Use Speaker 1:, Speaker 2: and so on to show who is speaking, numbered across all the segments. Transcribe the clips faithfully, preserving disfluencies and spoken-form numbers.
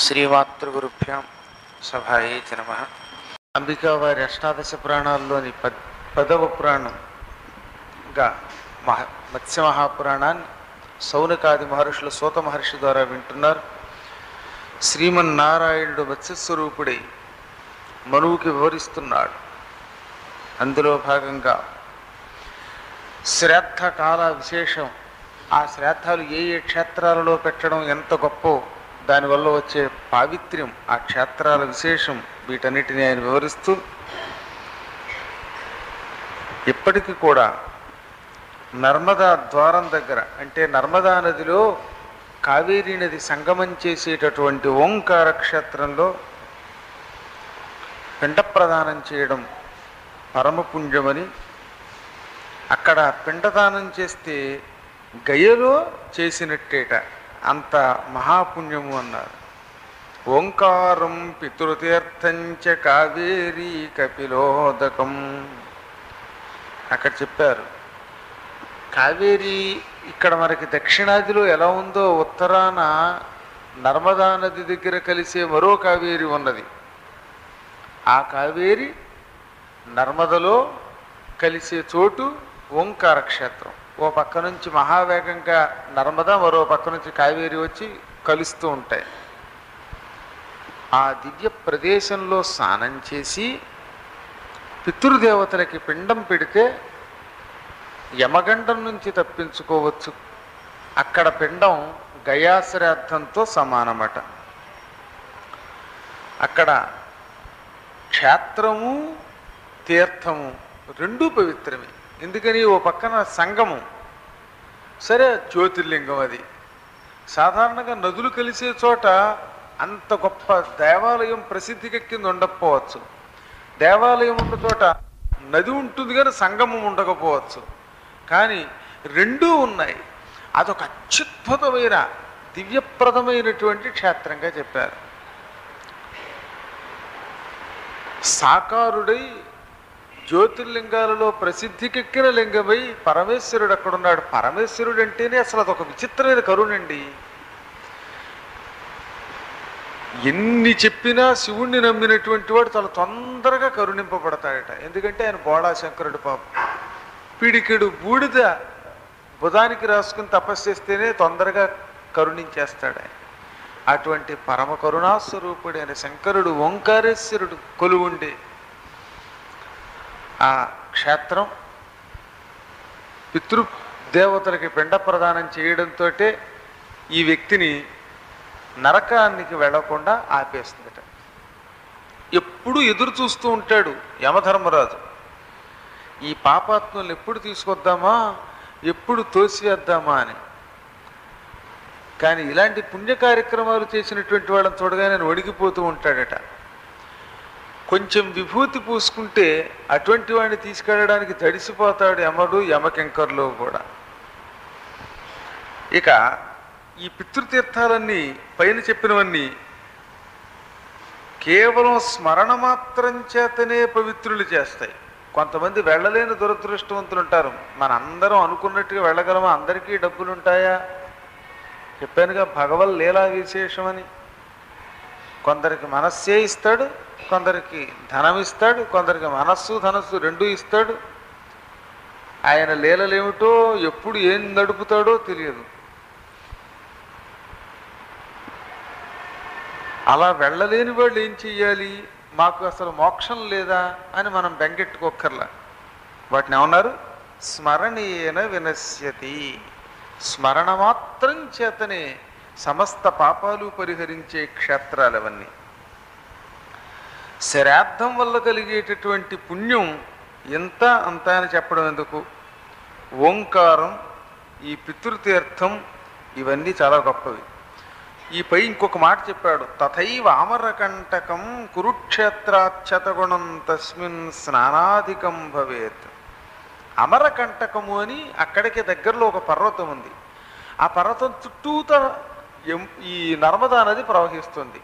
Speaker 1: శ్రీమాతృగురుభ్యాం సభాయే నమః. అంబికా వారి అష్టాదశ పురాణాల్లోని పద్ పదవ పురాణంగా మహ మత్స్య మహాపురాణాన్ని సౌనకాది మహర్షుల సూత మహర్షి ద్వారా వింటున్నారు. శ్రీమన్నారాయణుడు మత్స్యస్వరూపుడై మనువుకి వివరిస్తున్నాడు. అందులో భాగంగా శ్రాద్ధ కాల విశేషం, ఆ శ్రాద్ధాలు ఏ ఏ క్షేత్రాలలో పెట్టడం ఎంత గొప్పో, దానివల్ల వచ్చే పావిత్ర్యం, ఆ క్షేత్రాల విశేషం, వీటన్నిటిని ఆయన వివరిస్తూ ఇప్పటికీ కూడా నర్మదా ద్వారం దగ్గర, అంటే నర్మదా నదిలో కావేరీ నది సంగమం చేసేటటువంటి ఓంకార క్షేత్రంలో పిండ ప్రదానం చేయడం పరమపుణ్యమని, అక్కడ పిండదానం చేస్తే గయలో చేసినట్టేట, అంత మహాపుణ్యము అన్నారు. ఓంకారం పితృతీర్థంచ కావేరీ కపిలోదకం. అక్కడ చెప్పారు, కావేరీ ఇక్కడ మనకి దక్షిణాదిలో ఎలా ఉందో ఉత్తరాన నర్మదా నది దగ్గర కలిసే మరో కావేరి ఉన్నది. ఆ కావేరి నర్మదలో కలిసే చోటు ఓంకార క్షేత్రం. ఓ పక్క నుంచి మహావేగంగా నర్మదా, మరో పక్క నుంచి కావేరి వచ్చి కలుస్తూ ఉంటాయి. ఆ దివ్య ప్రదేశంలో స్నానం చేసి పితృదేవతలకి పిండం పెడితే యమగండం నుంచి తప్పించుకోవచ్చు. అక్కడ పిండం గయాశ్రాద్ధంతో సమానమట. అక్కడ క్షేత్రము తీర్థము రెండూ పవిత్రమే. ఎందుకని, ఓ పక్కన సంగమం, సరే జ్యోతిర్లింగం అది. సాధారణంగా నదులు కలిసే చోట అంత గొప్ప దేవాలయం ప్రసిద్ధికెక్కింది ఉండకపోవచ్చు. దేవాలయం ఉన్న చోట నది ఉంటుంది కానీ సంగమం ఉండకపోవచ్చు. కానీ రెండూ ఉన్నాయి. అదొక అత్యుద్భుతమైన దివ్యప్రదమైనటువంటి క్షేత్రంగా చెప్పారు. సాకారుడై జ్యోతిర్లింగాలలో ప్రసిద్ధికెక్కిన లింగమై పరమేశ్వరుడు అక్కడున్నాడు. పరమేశ్వరుడు అంటేనే అసలు అదొక విచిత్రమైన కరుణండి. ఎన్ని చెప్పినా శివుణ్ణి నమ్మినటువంటి వాడు చాలా తొందరగా కరుణింపబడతాడట. ఎందుకంటే ఆయన బోళాశంకరుడు పాపం. పిడికిడు బూడిద బుధానికి రాసుకుని తపస్సు చేస్తేనే తొందరగా కరుణించేస్తాడు ఆయన. అటువంటి పరమ కరుణాస్వరూపుడు ఆయన శంకరుడు, ఓంకారేశ్వరుడు కొలువుండే ఆ క్షేత్రం పితృదేవతలకి పిండ ప్రదానం చేయడంతో ఈ వ్యక్తిని నరకానికి వెళ్లకుండా ఆపేస్తుందట. ఎప్పుడు ఎదురు చూస్తూ ఉంటాడు యమధర్మరాజు, ఈ పాపాత్మల్ని ఎప్పుడు తీసుకొద్దామా, ఎప్పుడు తోసివేద్దామా అని. కానీ ఇలాంటి పుణ్య కార్యక్రమాలు చేసినటువంటి వాళ్ళని చూడగానే ఆయన వణికిపోతూ ఉంటాడట. కొంచెం విభూతి పూసుకుంటే అటువంటి వాడిని తీసుకెళ్ళడానికి తడిసిపోతాడు యముడు, యమకింకర్లు కూడా. ఇక ఈ పితృతీర్థాలన్నీ పైన చెప్పినవన్నీ కేవలం స్మరణ మాత్రం చేతనే పవిత్రులు చేస్తాయి. కొంతమంది వెళ్ళలేని దురదృష్టవంతులు ఉంటారు. మన అందరం అనుకున్నట్టుగా వెళ్ళగలమా? అందరికీ డబ్బులు ఉంటాయా? చెప్పానుగా భగవల్ లీలా విశేషమని. కొందరికి మనస్సే ఇస్తాడు, కొందరికి ధనం ఇస్తాడు, కొందరికి మనస్సు ధనస్సు రెండూ ఇస్తాడు. ఆయన లీలలేమిటో, ఎప్పుడు ఏం నడుపుతాడో తెలియదు. అలా వెళ్ళలేని వాళ్ళు ఏం చెయ్యాలి? మాకు అసలు మోక్షం లేదా అని మనం బెంగెట్టుకోక్కర్లా. వాటిని ఏమన్నారు? స్మరణీయన వినశ్యతి. స్మరణ మాత్రం చేతనే సమస్త పాపాలు పరిహరించే క్షేత్రాలు అవన్నీ. శ్రాద్ధం వల్ల కలిగేటటువంటి పుణ్యం ఎంత అంత అని చెప్పడం ఎందుకు? ఓంకారం, ఈ పితృతీర్థం, ఇవన్నీ చాలా గొప్పవి. ఈ పై ఇంకొక మాట చెప్పాడు, తథైవ అమరకంటకం కురుక్షేత్రాచ్యతగుణం తస్మిన్ స్నానాధికం భవేత్. అమరకంటకము అని అక్కడికి దగ్గరలో ఒక పర్వతం ఉంది. ఆ పర్వతం చుట్టూత ఈ నర్మదా నది ప్రవహిస్తుంది.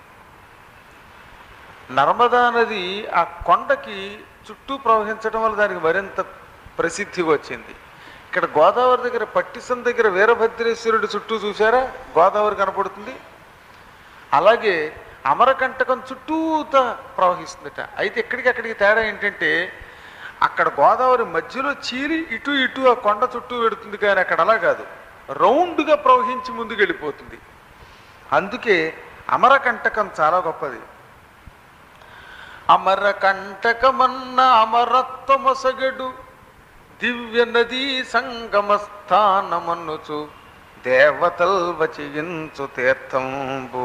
Speaker 1: నర్మదా నది ఆ కొండకి చుట్టూ ప్రవహించడం వల్ల దానికి మరింత ప్రసిద్ధి వచ్చింది. ఇక్కడ గోదావరి దగ్గర పట్టిసం దగ్గర వీరభద్రేశ్వరుడి చుట్టూ చూసారా గోదావరి కనపడుతుంది. అలాగే అమరకంటకం చుట్టూతా ప్రవహిస్తుందట. అయితే ఎక్కడికి అక్కడికి తేడా ఏంటంటే అక్కడ గోదావరి మధ్యలో చీరి ఇటు ఇటు ఆ కొండ చుట్టూ పెడుతుంది, కానీ అక్కడ అలా కాదు, రౌండ్గా ప్రవహించి ముందుకు వెళ్ళిపోతుంది. అందుకే అమరకంటకం చాలా గొప్పది. అమరకంటకమన్న అమరత్వమొసగడు దివ్య నదీ సంగమస్థానమన్నుచు దేవతల్ వచించు తీర్థంబు.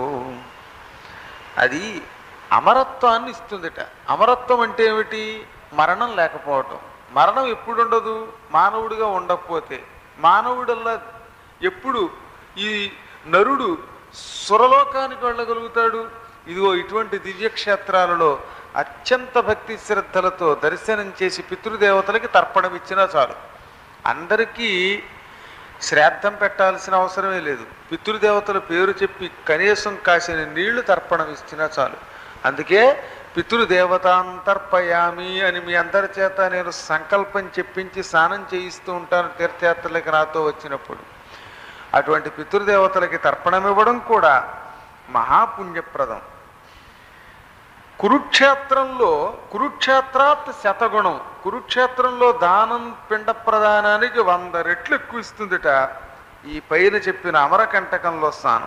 Speaker 1: అది అమరత్వాన్ని ఇస్తుందిట. అమరత్వం అంటే ఏమిటి? మరణం లేకపోవటం. మరణం ఎప్పుడు ఉండదు? మానవుడిగా ఉండకపోతే. మానవుడల్లా ఎప్పుడు ఈ నరుడు సురలోకానికి వెళ్ళగలుగుతాడు? ఇదిగో ఇటువంటి దివ్యక్షేత్రాలలో అత్యంత భక్తి శ్రద్ధలతో దర్శనం చేసి పితృదేవతలకి తర్పణం ఇచ్చినా చాలు. అందరికీ శ్రాద్ధం పెట్టాల్సిన అవసరమే లేదు. పితృదేవతల పేరు చెప్పి కనీసం కాసిన నీళ్లు తర్పణం ఇచ్చినా చాలు. అందుకే పితృదేవతాంతర్పయామి అని మీ అందరి చేత నేను సంకల్పం చెప్పించి స్నానం చేయిస్తూ ఉంటాను తీర్థయాత్రలకి నాతో వచ్చినప్పుడు. అటువంటి పితృదేవతలకి తర్పణం ఇవ్వడం కూడా మహాపుణ్యప్రదం. కురుక్షేత్రంలో కురుక్షేత్రాత్ శతగుణం. కురుక్షేత్రంలో దానం పిండ ప్రదానానికి వంద రెట్లు ఎక్కువ ఇస్తుందిట ఈ పైన చెప్పిన అమరకంటకంలో స్నానం.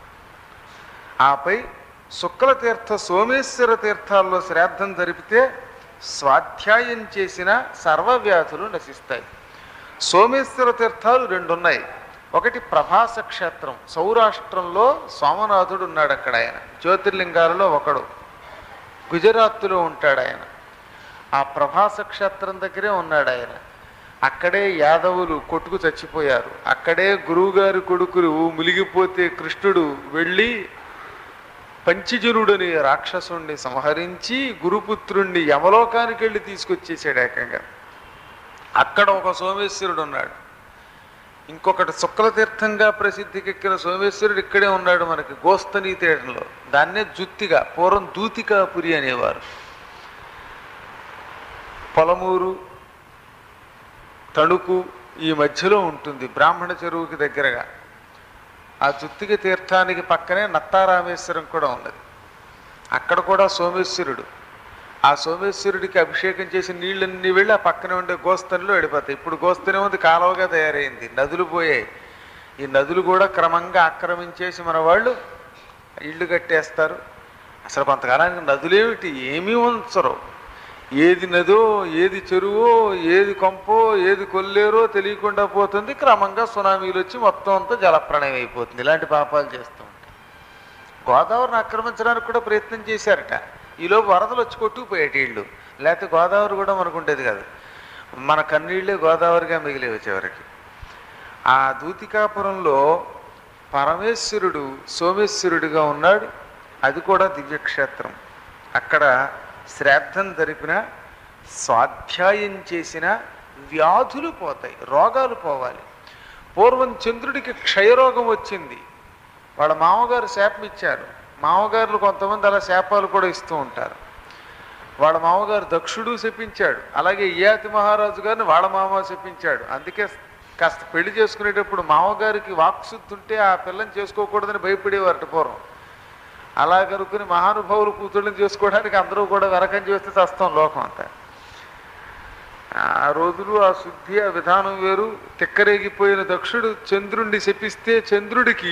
Speaker 1: ఆపై శుక్ల తీర్థ సోమేశ్వర తీర్థాల్లో శ్రాద్ధం జరిపితే స్వాధ్యాయం చేసిన సర్వవ్యాధులు నశిస్తాయి. సోమేశ్వర తీర్థాలు రెండున్నాయి. ఒకటి ప్రభాస క్షేత్రం, సౌరాష్ట్రంలో సోమనాథుడు ఉన్నాడు. అక్కడ ఆయన జ్యోతిర్లింగాలలో ఒకడు. గుజరాత్లో ఉంటాడు ఆయన. ఆ ప్రభాస క్షేత్రం దగ్గరే ఉన్నాడు ఆయన. అక్కడే యాదవులు కొట్టుకు చచ్చిపోయారు. అక్కడే గురువుగారి కొడుకులు మునిగిపోతే కృష్ణుడు వెళ్ళి పంచజనుడని రాక్షసుణ్ణి సంహరించి గురుపుత్రుణ్ణి యమలోకానికి వెళ్ళి తీసుకొచ్చేసాడు ఏకంగా. అక్కడ ఒక సోమేశ్వరుడు ఉన్నాడు. ఇంకొకటి శుక్లతీర్థంగా ప్రసిద్ధికెక్కిన సోమేశ్వరుడు ఇక్కడే ఉన్నాడు మనకి గోస్తని తీర్థంలో. దాన్నే జుత్తిగా, పూర్వం దూతికాపురి అనేవారు. పొలమూరు తణుకు ఈ మధ్యలో ఉంటుంది, బ్రాహ్మణ చెరువుకి దగ్గరగా. ఆ జుత్తిక తీర్థానికి పక్కనే నత్తారామేశ్వరం కూడా ఉన్నది. అక్కడ కూడా సోమేశ్వరుడు. ఆ సోమేశ్వరుడికి అభిషేకం చేసి నీళ్ళన్నీ వెళ్ళి ఆ పక్కనే ఉండే గోస్తనిలో వెళ్ళిపోతాయి. ఇప్పుడు గోస్తని ఉంది కాలువగా తయారైంది, నదులు పోయాయి. ఈ నదులు కూడా క్రమంగా ఆక్రమించేసి మన వాళ్ళు ఇళ్ళు కట్టేస్తారు. అసలు కొంతకాలానికి నదులేమిటి ఏమీ ఉంచరు. ఏది నదో, ఏది చెరువో, ఏది కొంపో, ఏది కొల్లేరో తెలియకుండా పోతుంది. క్రమంగా సునామీలు వచ్చి మొత్తం అంతా జలప్రళయం అయిపోతుంది. ఇలాంటి పాపాలు చేస్తూ ఉంటాయి. గోదావరిని ఆక్రమించడానికి కూడా ప్రయత్నం చేశారట. ఈలోపు వరదలు వచ్చి కొట్టుకుపోయేటి ఇళ్ళు. లేకపోతే గోదావరి కూడా మనకు ఉండేది కాదు. మన కన్నీళ్ళే గోదావరిగా మిగిలేవి చివరికి. ఆ దూతికాపురంలో పరమేశ్వరుడు సోమేశ్వరుడిగా ఉన్నాడు. అది కూడా దివ్యక్షేత్రం. అక్కడ శ్రాద్ధం జరిపిన, స్వాధ్యాయం చేసిన వ్యాధులు పోతాయి, రోగాలు పోవాలి. పూర్వం చంద్రుడికి క్షయరోగం వచ్చింది. వాళ్ళ మామగారు శాపం ఇచ్చారు. మామగారులు కొంతమంది అలా శాపాలు కూడా ఇస్తూ ఉంటారు. వాళ్ళ మామగారు దక్షుడు శపించాడు. అలాగే ఇయాతి మహారాజు గారిని వాళ్ళ మామ శపించాడు. అందుకే కాస్త పెళ్లి చేసుకునేటప్పుడు మామగారికి వాక్శుద్ధి ఉంటే ఆ పిల్లని చేసుకోకూడదని భయపడేవారట పూర్వం. అలా కనుక్కుని మహానుభావులు కూతుళ్ళని చేసుకోవడానికి అందరూ కూడా వెనకం చేస్తే చస్తాం లోకం అంతా. ఆ రోజులు ఆ శుద్ధి ఆ విధానం వేరు. తిక్కరేగిపోయిన దక్షుడు చంద్రుణ్ణి శపిస్తే చంద్రుడికి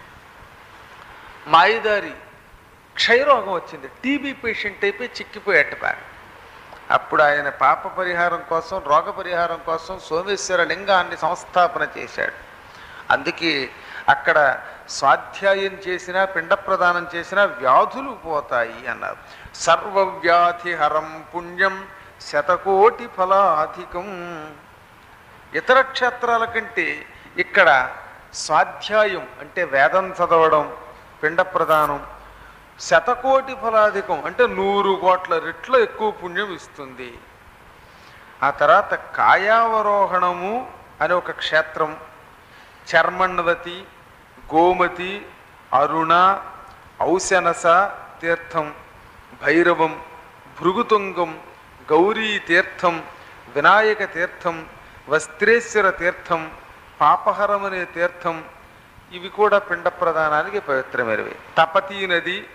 Speaker 1: మాయిదారి క్షయరోగం వచ్చింది. టీబీ పేషెంట్ అయిపోయి చిక్కిపోయేట బాగా. అప్పుడు ఆయన పాప పరిహారం కోసం, రోగ పరిహారం కోసం సోమేశ్వర లింగాన్ని సంస్థాపన చేశాడు. అందుకే అక్కడ స్వాధ్యాయం చేసిన, పిండ ప్రదానం చేసిన వ్యాధులు పోతాయి అన్నారు. సర్వవ్యాధి హరం పుణ్యం శతకోటి ఫలాధికం. ఇతర క్షేత్రాల కంటే ఇక్కడ స్వాధ్యాయం అంటే వేదం చదవడం, పిండ ప్రదానం శతకోటి ఫలాధికం అంటే నూరు కోట్ల రెట్ల ఎక్కువ పుణ్యం ఇస్తుంది. ఆ తర్వాత కాయావరోహణము అనే ఒక క్షేత్రం, చర్మణవతి, గోమతి, అరుణ, ఔశనస తీర్థం, భైరవం, భృగుతుంగం, గౌరీ తీర్థం, వినాయక తీర్థం, వస్త్రేశ్వర తీర్థం, పాపహరం అనే తీర్థం, ఇవి కూడా పిండ ప్రదానానికి పవిత్రమైనవి. తపతీ నది,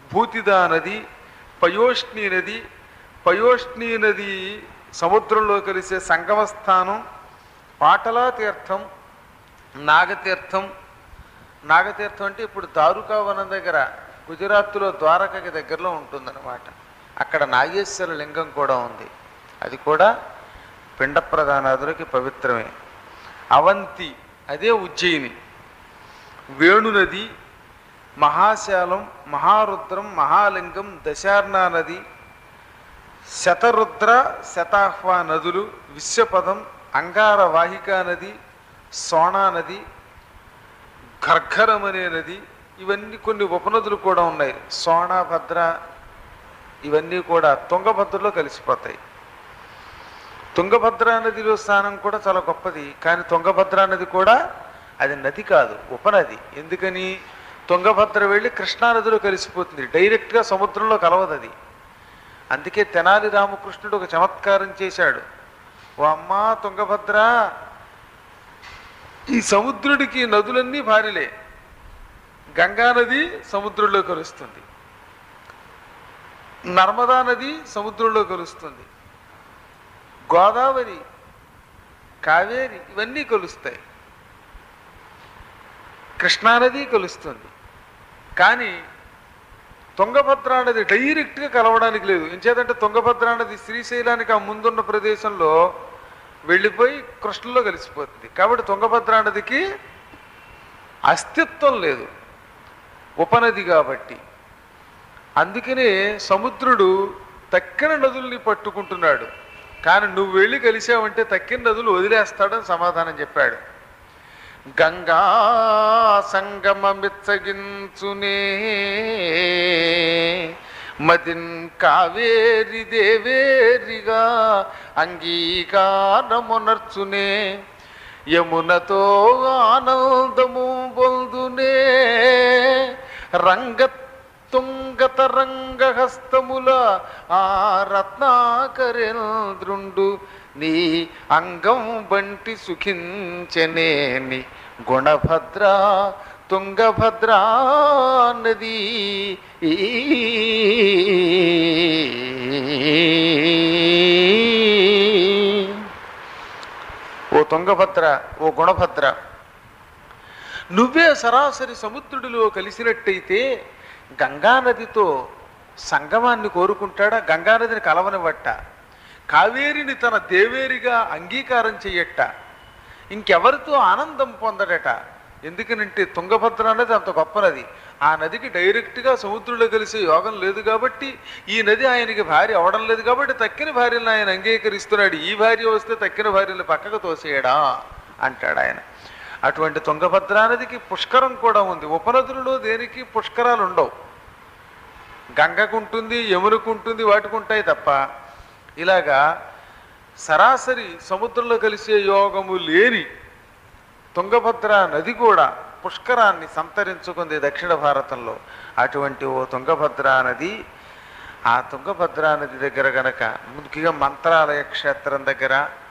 Speaker 1: భూతిదా నది, పయోష్ణి నది. పయోష్ణి నది సముద్రంలో కలిసే సంగమ స్థానం. పాటలా తీర్థం, నాగతీర్థం. నాగతీర్థం అంటే ఇప్పుడు దారుకావనం దగ్గర గుజరాత్లో ద్వారకకి దగ్గరలో ఉంటుందన్నమాట. అక్కడ నాగేశ్వర లింగం కూడా ఉంది. అది కూడా పిండ ప్రధానాదులకి పవిత్రమే. అవంతి అదే ఉజ్జయిని. వేణునది, మహాశాలం, మహారుద్రం, మహాలింగం, దశార్ణా నది, శతరుద్ర శతాహ్వా నదులు, విశ్వపదం, అంగార వాహికా నది, సోనా నది, ఘర్ఘరం అనే నది. ఇవన్నీ కొన్ని ఉపనదులు కూడా ఉన్నాయి. సోనా, భద్ర ఇవన్నీ కూడా తుంగభద్రలో కలిసిపోతాయి. తుంగభద్ర నదిలో స్నానం కూడా చాలా గొప్పది. కానీ తుంగభద్ర నది కూడా అది నది కాదు, ఉపనది. ఎందుకని? తుంగభద్ర వెళ్ళి కృష్ణానదిలో కలిసిపోతుంది, డైరెక్ట్గా సముద్రంలో కలవదు అది. అందుకే తెనాలి రామకృష్ణుడు ఒక చమత్కారం చేశాడు. ఓ అమ్మా తుంగభద్ర, ఈ సముద్రుడికి నదులన్నీ భారీలే. గంగానది సముద్రంలో కలుస్తుంది, నర్మదా నది సముద్రంలో కలుస్తుంది, గోదావరి, కావేరి ఇవన్నీ కలుస్తాయి, కృష్ణానది కలుస్తుంది. కానీ తుంగభద్రా నది డైరెక్ట్గా కలవడానికి లేదు. ఎంచేతంటే తుంగభద్రా నది శ్రీశైలానికి ఆ ముందున్న ప్రదేశంలో వెళ్ళిపోయి కృష్ణలో కలిసిపోతుంది. కాబట్టి తుంగభద్రా నదికి అస్తిత్వం లేదు, ఉపనది కాబట్టి. అందుకనే సముద్రుడు తక్కిన నదుల్ని పట్టుకుంటున్నాడు. కానీ నువ్వు వెళ్ళి కలిసావంటే తక్కిన నదులు వదిలేస్తాడని సమాధానం చెప్పాడు. గంగా సంగమమిచ్చగించునే మదిన్ కావేరి దేవేరిగా అంగీకారమునర్చునే యమునతో ఆనందము పొందునే రంగ తుంగత రంగహస్తముల ఆ రత్నాకరేంద్రుండు నీ అంగం బంటి సుఖించనేని గుణభద్ర తుంగభద్రా నది. ఓ తుంగభద్ర, ఓ గుణభద్ర, నువ్వే సరాసరి సముద్రుడిలో కలిసినట్టయితే గంగానదితో సంగమాన్ని కోరుకుంటాడా? గంగానదిని కలవనివట్ట, కావేరిని తన దేవేరిగా అంగీకారం చెయ్యట, ఇంకెవరితో ఆనందం పొందడట. ఎందుకనంటే తుంగభద్ర నది అంత గొప్ప నది. ఆ నదికి డైరెక్ట్గా సముద్రంలో కలిసే యోగం లేదు కాబట్టి, ఈ నది ఆయనకి భార్య అవడం లేదు కాబట్టి తక్కిన భార్యలను ఆయన అంగీకరిస్తున్నాడు. ఈ భార్య వస్తే తక్కిన భార్యలు పక్కకు తోసేయడా అంటాడు ఆయన. అటువంటి తుంగభద్రా నదికి పుష్కరం కూడా ఉంది. ఉపనదులలో దేనికి పుష్కరాలు ఉండవు. గంగకుంటుంది, యమునకుంటుంది, వాటికి ఉంటాయి తప్ప ఇలాగా సరాసరి సముద్రంలో కలిసే యోగము లేని తుంగభద్ర నది కూడా పుష్కరాన్ని సంతరించుకుంది దక్షిణ భారతంలో. అటువంటి ఓ తుంగభద్రా నది, ఆ తుంగభద్రా నది దగ్గర గనక ముఖ్యంగా మంత్రాలయ క్షేత్రం దగ్గర,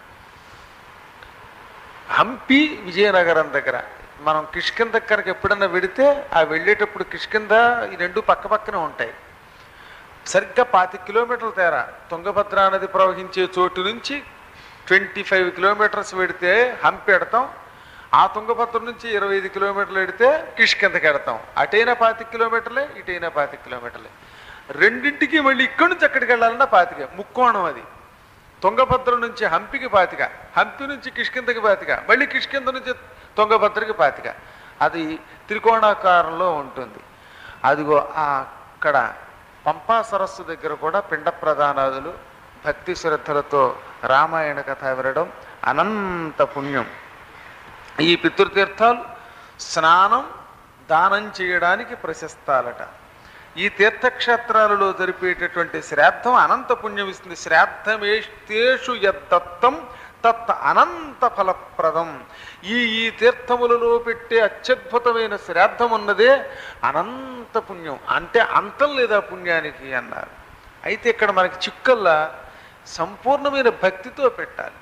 Speaker 1: హంపి విజయనగరం దగ్గర మనం కిష్కింద కనుక ఎప్పుడన్నా వెడితే ఆ వెళ్ళేటప్పుడు కిష్కింద ఈ రెండు పక్క పక్కనే ఉంటాయి. సరిగ్గా పాతి కిలోమీటర్ల తేరా. తుంగభద్రా నది ప్రవహించే చోటు నుంచి ట్వంటీ ఫైవ్ కిలోమీటర్స్ వెడితే హంపి ఎడతాం, ఆ తుంగభద్ర నుంచి ఇరవై ఐదు కిలోమీటర్లు ఎడితే కిష్కిందకి ఎడతాం. అటైనా పాతి కిలోమీటర్లే, ఇటైనా పాతి కిలోమీటర్లే. రెండింటికి మళ్ళీ ఇక్కడి నుంచి అక్కడికి వెళ్ళాలన్నా పాతిక. ముక్కోణం అది. తుంగభద్ర నుంచి హంపికి పాతిక, హంపి నుంచి కిష్కిందకి పాతిక, మళ్ళీ కిష్కింద నుంచి తుంగభద్రకి పాతిక. అది త్రికోణాకారంలో ఉంటుంది. అదిగో అక్కడ పంపా సరస్సు దగ్గర కూడా పిండ ప్రధానాదులు భక్తి శ్రద్ధలతో రామాయణ కథ వినడం అనంత పుణ్యం. ఈ పితృతీర్థాలు స్నానం, దానం చేయడానికి ప్రశస్తాలట. ఈ తీర్థక్షేత్రాలలో జరిపేటటువంటి శ్రాద్ధం అనంత పుణ్యం ఇస్తుంది. శ్రాద్ధమేస్తేషు యద్దత్తం తత్ అనంత ఫలప్రదం. ఈ ఈ తీర్థములలో పెట్టే అత్యద్భుతమైన శ్రాద్ధం ఉన్నదే అనంత పుణ్యం. అంటే అంతం లేదా పుణ్యానికి అన్నారు. అయితే ఇక్కడ మనకి చిక్కల్లా సంపూర్ణమైన భక్తితో పెట్టాలి.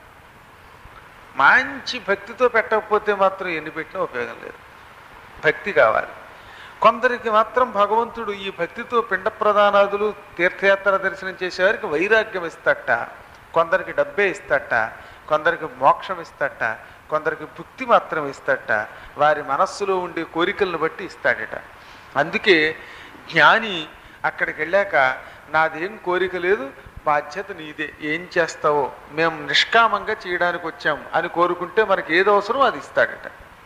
Speaker 1: మంచి భక్తితో పెట్టకపోతే మాత్రం ఎన్ని పెట్టినా ఉపయోగం లేదు. భక్తి కావాలి. కొందరికి మాత్రం భగవంతుడు ఈ భక్తితో పిండ ప్రదానాదులు తీర్థయాత్ర దర్శనం చేసేవారికి వైరాగ్యం ఇస్తట, కొందరికి డబ్బే ఇస్తట, కొందరికి మోక్షం ఇస్తట, కొందరికి భుక్తి మాత్రం ఇస్తట, వారి మనస్సులో ఉండే కోరికలను బట్టి ఇస్తాడట. అందుకే జ్ఞాని అక్కడికి వెళ్ళాక నాదేం కోరిక లేదు, బాధ్యత నీదే, ఏం చేస్తావో, మేము నిష్కామంగా చేయడానికి వచ్చాం అని కోరుకుంటే మనకి ఏది అవసరం అది ఇస్తాడట.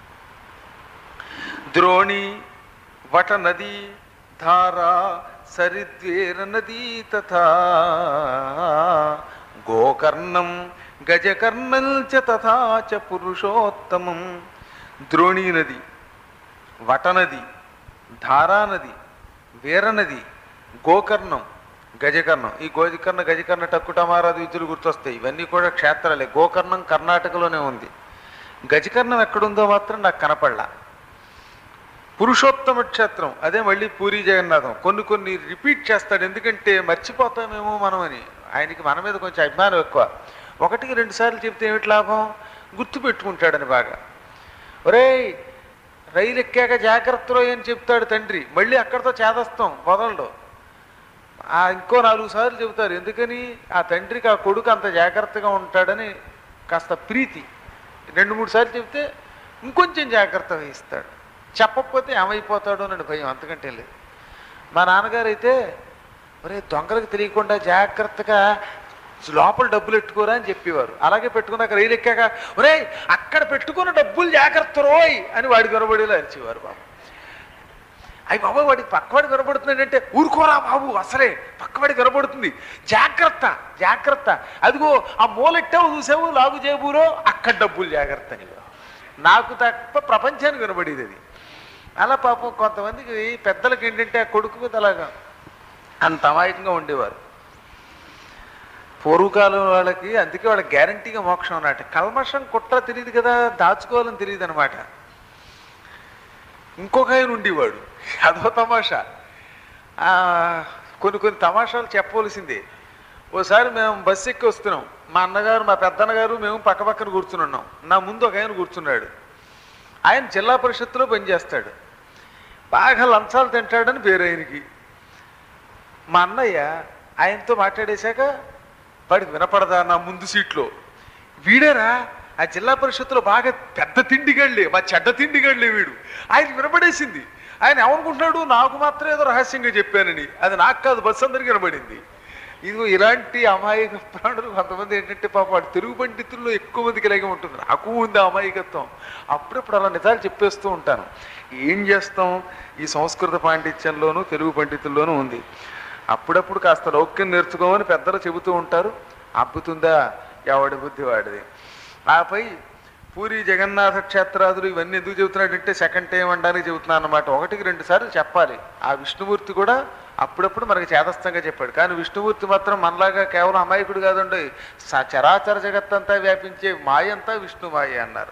Speaker 1: ద్రోణి వట నదీ ధారా సరిద్వేర నదీ తథా గోకర్ణం గజకర్ణం చ తథా చ పురుషోత్తమం. ద్రోణీ నది, వటనది, ధారానది, వీరనది, గోకర్ణం, గజకర్ణం. ఈ గోకర్ణ గజకర్ణ టక్కుటమారాది విద్యులు గుర్తొస్తాయి. ఇవన్నీ కూడా క్షేత్రాలే. గోకర్ణం కర్ణాటకలోనే ఉంది. గజకర్ణం ఎక్కడుందో మాత్రం నాకు కనపడలా. పురుషోత్తమ క్షేత్రం అదే మళ్ళీ పూరి జగన్నాథం. కొన్ని కొన్ని రిపీట్ చేస్తాడు, ఎందుకంటే మర్చిపోతామేమో మనం అని. ఆయనకి మన మీద కొంచెం అభిమానం ఎక్కువ. ఒకటికి రెండు సార్లు చెప్తే ఏమిటి లాభం, గుర్తు పెట్టుకుంటాడని బాగా. ఒరేయ్ రైలు ఎక్కాక జాగ్రత్తలో అని చెప్తాడు తండ్రి, మళ్ళీ అక్కడితో చేదస్తాం వదలడు. ఆ ఇంకో నాలుగు సార్లు చెబుతారు. ఎందుకని ఆ తండ్రికి ఆ కొడుకు అంత జాగ్రత్తగా ఉంటాడని కాస్త ప్రీతి. రెండు మూడు సార్లు చెప్తే ఇంకొంచెం జాగ్రత్త వహిస్తాడు. చెప్పకపోతే ఏమైపోతాడో అని భయం, అంతకంటే లేదు. మా నాన్నగారు అయితే ఒరే దొంగలకు తెలియకుండా జాగ్రత్తగా లోపల డబ్బులు పెట్టుకోరా అని చెప్పేవారు. అలాగే పెట్టుకున్నాక రైలు ఎక్కాక ఒరే అక్కడ పెట్టుకున్న డబ్బులు జాగ్రత్త రోయ్ అని వాడి వినబడేలా అరిచేవారు బాబు. అవి బాబు వాడికి పక్కవాడి వినబడుతుందంటే ఊరుకోరా బాబు, అసలే పక్కవాడి వినబడుతుంది, జాగ్రత్త జాగ్రత్త, అదిగో ఆ మూలెట్టావు చూసావు లాగు జేబూరో అక్కడ డబ్బులు జాగ్రత్త అని. నాకు తప్ప ప్రపంచానికి వినబడేది అది. అలా పాపం కొంతమందికి పెద్దలకి ఏంటంటే ఆ కొడుకు మీద అలాగా అంత అమాయకంగా ఉండేవారు పూర్వకాలం వాళ్ళకి. అందుకే వాళ్ళకి గ్యారంటీగా మోక్షం అన్నట్టు. కల్మషం కుట్ర తెలియదు కదా, దాచుకోవాలని తెలియదు అనమాట. ఇంకొక ఆయన ఉండేవాడు, అదో తమాషా. కొన్ని కొన్ని తమాషాలు చెప్పవలసిందే. ఓసారి మేము బస్సు ఎక్కి వస్తున్నాం, మా అన్నగారు మా పెద్దన్నగారు మేము పక్క పక్కన కూర్చుని. నా ముందు ఒక ఆయన కూర్చున్నాడు. ఆయన జిల్లా పరిషత్తులో పనిచేస్తాడు, బాగా లంచాలు తింటాడని పేరు ఆయనకి. మా అన్నయ్య ఆయనతో మాట్లాడేశాక వాడికి వినపడదా నా ముందు సీట్లో, వీడేరా ఆ జిల్లా పరిషత్తులో బాగా పెద్ద తిండిగాళ్ళే, మా చెడ్డ తిండిగాళ్ళే వీడు. ఆయన వినపడేసింది. ఆయన ఏమనుకుంటున్నాడు, నాకు మాత్రం ఏదో రహస్యంగా చెప్పానని. అది నాకు కాదు, బస్సు అందరికీ వినపడింది. ఇదిగో ఇలాంటి అమాయక ప్రాణులు కొంతమంది ఏంటంటే పాప వాడు తెలుగు పండితుల్లో ఎక్కువ మందికి ఇలాగే ఉంటుంది. నాకు ఉంది అమాయకత్వం. అప్పుడప్పుడు అలా నిజాలు చెప్పేస్తూ ఉంటాను. ఏం చేస్తాం, ఈ సంస్కృత పాండిత్యంలోనూ తెలుగు పండితుల్లోనూ ఉంది. అప్పుడప్పుడు కాస్త లౌక్యం నేర్చుకోమని పెద్దలు చెబుతూ ఉంటారు. అబ్బుతుందా ఎవడి బుద్ధి వాడిది. ఆపై పూరి జగన్నాథ క్షేత్రాదులు ఇవన్నీ ఎందుకు చెబుతున్నాడంటే సెకండ్ టైం అనడానికి చెబుతున్నాను అన్నమాట. ఒకటికి రెండు సార్లు చెప్పాలి. ఆ విష్ణుమూర్తి కూడా అప్పుడప్పుడు మనకి చేదస్తంగా చెప్పాడు. కానీ విష్ణుమూర్తి మాత్రం మనలాగా కేవలం అమాయకుడు కాదండి, చరాచర జగత్తంతా వ్యాపించే మాయంతా విష్ణు మాయ అన్నారు.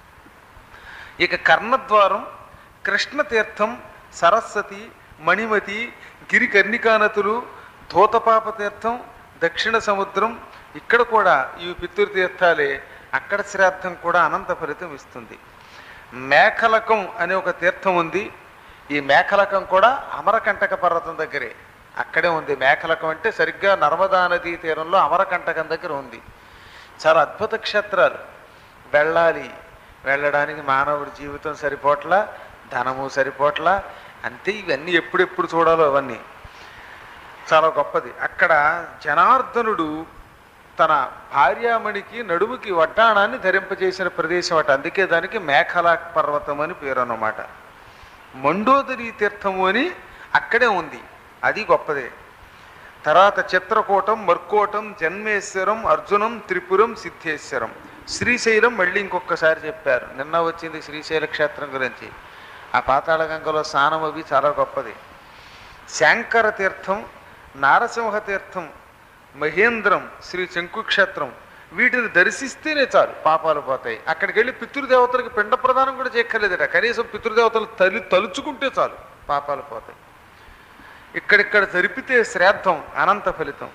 Speaker 1: ఇక కర్ణద్వారం, కృష్ణతీర్థం, సరస్వతి, మణిమతి, గిరి కర్ణికానతులు, ధూతపాప తీర్థం, దక్షిణ సముద్రం, ఇక్కడ కూడా ఈ పితృతీర్థాలే. అక్కడ శ్రాద్ధం కూడా అనంత ఫలితం ఇస్తుంది. మేఖలకం అనే ఒక తీర్థం ఉంది. ఈ మేఖలకం కూడా అమరకంటక పర్వతం దగ్గరే, అక్కడే ఉంది. మేఖలకం అంటే సరిగ్గా నర్మదా నదీ తీరంలో అమరకంటకం దగ్గర ఉంది. చాలా అద్భుత క్షేత్రాలు. వెళ్ళాలి, వెళ్ళడానికి మానవుడి జీవితం సరిపోట్లా, ధనము సరిపోట్లా, అంతే. ఇవన్నీ ఎప్పుడెప్పుడు చూడాలో అవన్నీ చాలా గొప్పది. అక్కడ జనార్దనుడు తన భార్యామణికి నడుముకి వడ్డాణాన్ని ధరింపజేసిన ప్రదేశం అట. అందుకే దానికి మేఖలా పర్వతం అని పేరు అన్నమాట. మండోదరి తీర్థము అని అక్కడే ఉంది, అది గొప్పదే. తర్వాత చిత్రకూటం, మర్కోటం, జన్మేశ్వరం, అర్జునం, త్రిపురం, సిద్ధేశ్వరం, శ్రీశైలం మళ్ళీ ఇంకొకసారి చెప్పారు. నిన్న వచ్చింది శ్రీశైల క్షేత్రం గురించి. ఆ పాతాళ గంగలో స్నానం అవి చాలా గొప్పది. శాంకర తీర్థం, నారసింహ తీర్థం, మహేంద్రం, శ్రీ శంకుక్షేత్రం, వీటిని దర్శిస్తేనే చాలు పాపాలు పోతాయి. అక్కడికి వెళ్ళి పితృదేవతలకు పిండ ప్రదానం కూడా చేయక్కర్లేదట. కనీసం పితృదేవతలు తల్లి తలుచుకుంటే చాలు పాపాలు పోతాయి. ఇక్కడిక్కడ జరిపితే శ్రాద్ధం అనంత ఫలితం.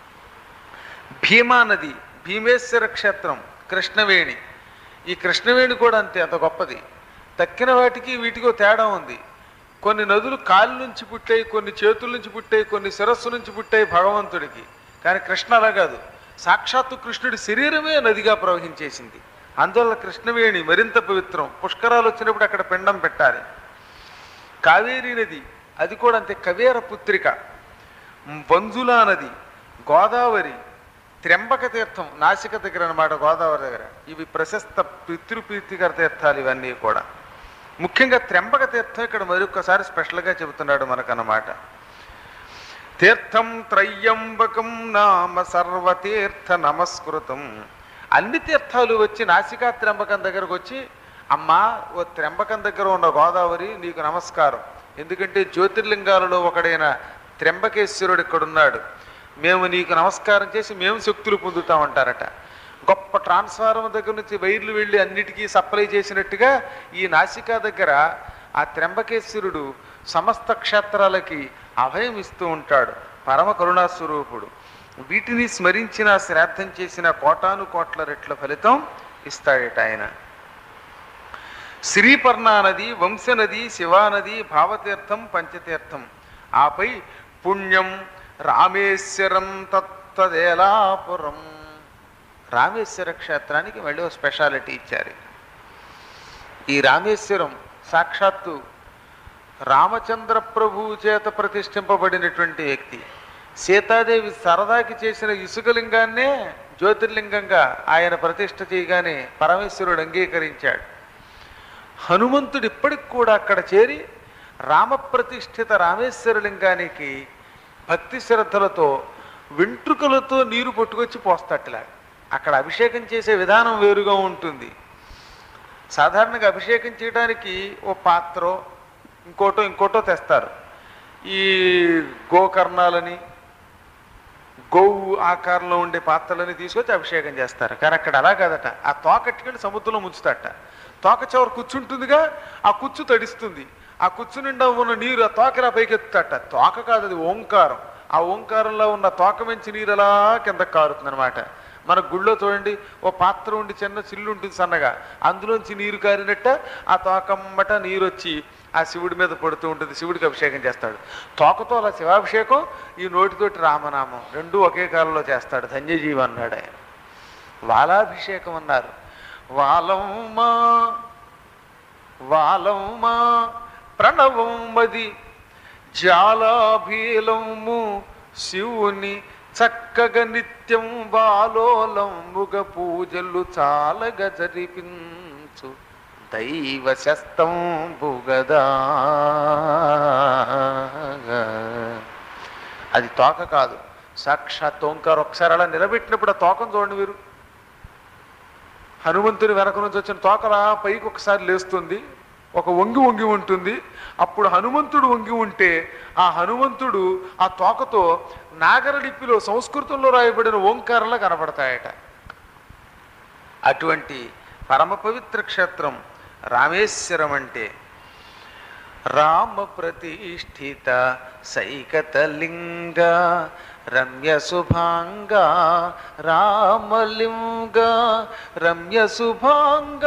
Speaker 1: భీమా నది, భీమేశ్వర క్షేత్రం, కృష్ణవేణి. ఈ కృష్ణవేణి కూడా అంతే, అంత గొప్పది. తక్కిన వాటికి వీటికో తేడా ఉంది. కొన్ని నదులు కాలి నుంచి పుట్టాయి, కొన్ని చేతుల నుంచి పుట్టాయి, కొన్ని శిరస్సు నుంచి పుట్టాయి భగవంతుడికి. కానీ కృష్ణ అలా కాదు, సాక్షాత్తు కృష్ణుడి శరీరమే నదిగా ప్రవహించేసింది. అందువల్ల కృష్ణవేణి మరింత పవిత్రం. పుష్కరాలు వచ్చినప్పుడు అక్కడ పిండం పెట్టాలి. కావేరీ నది అది కూడా అంతే, కవేర పుత్రిక. వంజులా నది, గోదావరి, త్ర్యంబక తీర్థం నాసిక దగ్గర అనమాట, గోదావరి దగ్గర. ఇవి ప్రశస్త పితృప్రీతికర తీర్థాలు ఇవన్నీ కూడా. ముఖ్యంగా త్ర్యంబక తీర్థం ఇక్కడ మరొకసారి స్పెషల్గా చెబుతున్నాడు మనకన్నమాట. తీర్థం త్రయ్యంబకం నామ సర్వతీర్థ నమస్కృతం. అన్ని తీర్థాలు వచ్చి నాసికా త్ర్యంబకం దగ్గరకు వచ్చి, అమ్మా ఓ త్ర్యంబకం దగ్గర ఉన్న గోదావరి నీకు నమస్కారం, ఎందుకంటే జ్యోతిర్లింగాలలో ఒకడైన త్ర్యంబకేశ్వరుడు ఇక్కడున్నాడు, మేము నీకు నమస్కారం చేసి మేము శక్తులు పొందుతామంటారట. గొప్ప ట్రాన్స్ఫార్మర్ దగ్గర నుంచి వైర్లు వెళ్ళి అన్నిటికీ సప్లై చేసినట్టుగా ఈ నాసికా దగ్గర ఆ త్ర్యంబకేశ్వరుడు సమస్త క్షేత్రాలకి అభయం ఇస్తూ ఉంటాడు. పరమ కరుణాస్వరూపుడు. వీటిని స్మరించిన శ్రాద్ధం చేసిన కోటాను కోట్ల రెట్ల ఫలితం ఇస్తాడట ఆయన. శ్రీపర్ణా నది, వంశనది, శివానది, భావతీర్థం, పంచతీర్థం. ఆపై పుణ్యం రామేశ్వరం తత్తదేలాపురం. రామేశ్వర క్షేత్రానికి మళ్ళీ ఒక స్పెషాలిటీ ఇచ్చారు. ఈ రామేశ్వరం సాక్షాత్తు రామచంద్ర ప్రభువు చేత ప్రతిష్ఠింపబడినటువంటి వ్యక్తి. సీతాదేవి సరదాకి చేసిన ఇసుకలింగాన్నే జ్యోతిర్లింగంగా ఆయన ప్రతిష్ఠ చేయగానే పరమేశ్వరుడు అంగీకరించాడు. హనుమంతుడు ఇప్పటికి కూడా అక్కడ చేరి రామప్రతిష్ఠిత రామేశ్వరలింగానికి భక్తి శ్రద్ధలతో వెంట్రుకలతో నీరు పట్టుకొచ్చి పోస్తాట్లా. అక్కడ అభిషేకం చేసే విధానం వేరుగా ఉంటుంది. సాధారణంగా అభిషేకం చేయడానికి ఓ పాత్రో ఇంకోటో ఇంకోటో తెస్తారు. ఈ గోకర్ణాలని, గోవు ఆకారంలో ఉండే పాత్రలని తీసుకొచ్చి అభిషేకం చేస్తారు. కానీ అక్కడ అలా కాదట. ఆ తోకట్టుకెళ్ళి సముద్రంలో ముంచుతాట. తోక చివరి కూర్చుంటుందిగా, ఆ కుచ్చు తడిస్తుంది. ఆ కుచ్చు నిండా ఉన్న నీరు ఆ తోకలా పైకెత్తుతాట. తోక కాదు, అది ఓంకారం. ఆ ఓంకారంలో ఉన్న తోక మంచి నీరు అలా కింద కారుతుంది అనమాట. మన గుళ్ళో చూడండి, ఓ పాత్ర ఉండి చిన్న చిల్లు ఉంటుంది సన్నగా, అందులోంచి నీరు కారినట్ట ఆ తోకమ్మట నీరు వచ్చి ఆ శివుడి మీద పడుతూ ఉంటుంది. శివుడికి అభిషేకం చేస్తాడు. తోకతో అలా శివాభిషేకం, ఈ నోటితోటి రామనామం రెండూ ఒకే కాలంలో చేస్తాడు. ధన్యజీవి అన్నాడు ఆయన. వాలాభిషేకం అన్నారు. వాలమ్మా వాలమ్మా ప్రణవం మది జాలాభీలము శివుని చక్కగా నిత్యం బాలోలముగ పూజలు చాలగా జరిపించు దైవ శస్తం బుగదా. అది తోక కాదు, సాక్షాత్ ఓంకారం. ఒకసారి అలా నిలబెట్టినప్పుడు ఆ తోకం చూడండి మీరు. హనుమంతుని వెనక నుంచి వచ్చిన తోకలా పైకి ఒకసారి లేస్తుంది, ఒక వంగి వంగి ఉంటుంది. అప్పుడు హనుమంతుడు వంగి ఉంటే ఆ హనుమంతుడు ఆ తోకతో నాగరలిపిలో సంస్కృతంలో రాయబడిన ఓంకారంలో కనపడతాయట. అటువంటి పరమ పవిత్ర క్షేత్రం రామేశ్వరం అంటే. రామ ప్రతిష్ఠిత సైకతలింగ రమ్య శుభాంగ రామలింగ రమ్య శుభాంగ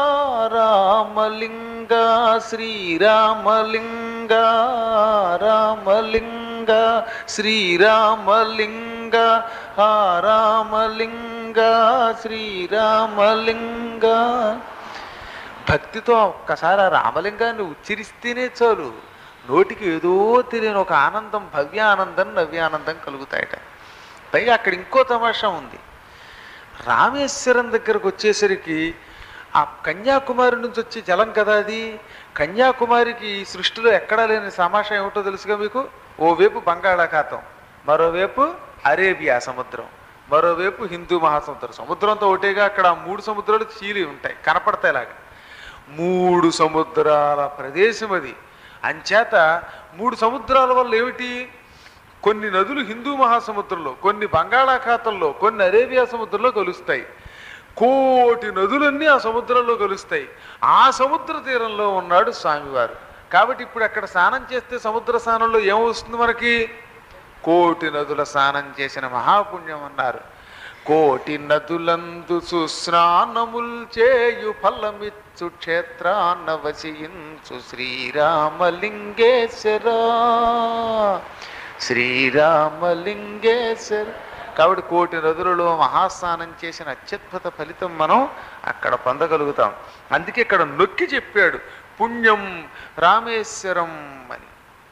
Speaker 1: రామలింగ శ్రీరామలింగ రామలింగ శ్రీరామలింగ ఆ రామలింగ శ్రీరామలింగ. భక్తితో ఒక్కసారి ఆ రామలింగాన్ని ఉచ్చరిస్తేనే చాలు, నోటికి ఏదో తెలియని ఒక ఆనందం, భవ్యానందం, నవ్యానందం కలుగుతాయట. పైగా అక్కడ ఇంకో తమాషా ఉంది. రామేశ్వరం దగ్గరకు వచ్చేసరికి ఆ కన్యాకుమారి నుంచి వచ్చే జలం కదా అది. కన్యాకుమారికి ఈ సృష్టిలో ఎక్కడా లేని సమాషం ఏమిటో తెలుసుగా మీకు. ఓవైపు బంగాళాఖాతం, మరోవైపు అరేబియా సముద్రం, మరోవైపు హిందూ మహాసముద్రం. సముద్రంతో ఒకటేగా అక్కడ మూడు సముద్రాలు చీలి ఉంటాయి, కనపడతాయిలాగా. మూడు సముద్రాల ప్రదేశం అది. అంచేత మూడు సముద్రాల వల్ల ఏమిటి, కొన్ని నదులు హిందూ మహాసముద్రంలో, కొన్ని బంగాళాఖాతంలో, కొన్ని అరేబియా సముద్రంలో కలుస్తాయి. కోటి నదులన్నీ ఆ సముద్రంలో కలుస్తాయి. ఆ సముద్ర తీరంలో ఉన్నాడు స్వామివారు. కాబట్టి ఇప్పుడు అక్కడ స్నానం చేస్తే సముద్ర స్నానంలో ఏమొస్తుంది మనకి? కోటి నదుల స్నానం చేసిన మహాపుణ్యం అన్నారు. కోటి నదులందు సుస్నానముల్ చేయు ఫలమిచ్చు క్షేత్రాన్న వసించు శ్రీరామలింగేశ్వర శ్రీరామలింగేశ్వర. కాబట్టి కోటి నదులలో మహాస్నానం చేసిన అత్యద్భుత ఫలితం మనం అక్కడ పొందగలుగుతాం. అందుకే ఇక్కడ నొక్కి చెప్పాడు పుణ్యం రామేశ్వరం అని.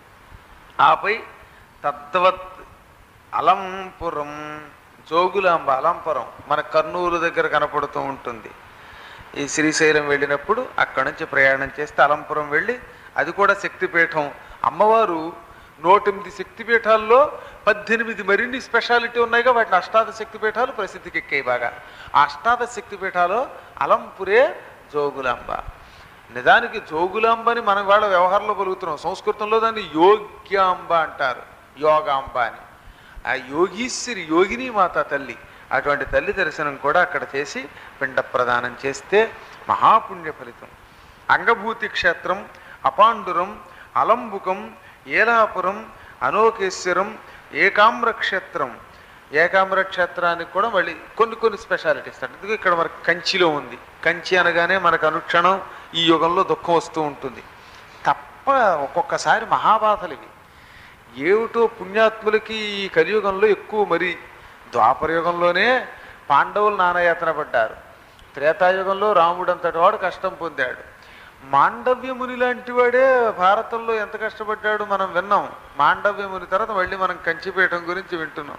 Speaker 1: ఆపై తద్వత్ అలంపురం, జోగులాంబ అలంపురం మన కర్నూలు దగ్గర కనపడుతూ ఉంటుంది. ఈ శ్రీశైలం వెళ్ళినప్పుడు అక్కడి నుంచి ప్రయాణం చేస్తే అలంపురం వెళ్ళి, అది కూడా శక్తిపీఠం. అమ్మవారు నూటెనిమిది శక్తిపీఠాల్లో పద్దెనిమిది మరిన్ని స్పెషాలిటీ ఉన్నాయిగా, వాటిని అష్టాదశ శక్తిపీఠాలు ప్రసిద్ధికి ఎక్కాయి బాగా. ఆ అష్టాదశ శక్తిపీఠాలు అలంపురే జోగులాంబ. నిజానికి జోగులాంబ అని మనం వాళ్ళ వ్యవహారంలో పలుకుతున్నాం. సంస్కృతంలో దాన్ని యోగ్యాంబ అంటారు, యోగాంబ అని. ఆ యోగీశ్వరి యోగిని మాత తల్లి, అటువంటి తల్లి దర్శనం కూడా అక్కడ చేసి పిండ ప్రదానం చేస్తే మహాపుణ్య ఫలితం. అంగభూతి క్షేత్రం, అపాండురం, అలంబుకం, ఏలాపురం, అనోకేశ్వరం, ఏకామ్ర క్షేత్రం. ఏకామ్ర క్షేత్రానికి కూడా మళ్ళీ కొన్ని కొన్ని స్పెషాలిటీస్ అంటే ఎందుకు ఇక్కడ మనకు కంచిలో ఉంది. కంచి అనగానే మనకు అనుక్షణం ఈ యుగంలో దుఃఖం వస్తూ ఉంటుంది తప్ప ఒక్కొక్కసారి మహాబాధలు ఇవి. ఏమిటో పుణ్యాత్ములకి ఈ కలియుగంలో ఎక్కువ. మరి ద్వాపర యుగంలోనే పాండవులు నానాయాతన పడ్డారు, త్రేతాయుగంలో రాముడు అంతటి వాడు కష్టం పొందాడు, మాండవ్యముని లాంటి వాడే భారతంలో ఎంత కష్టపడ్డాడు మనం విన్నాం. మాండవ్యముని తర్వాత మళ్ళీ మనం కంచిపీఠం గురించి వింటున్నాం.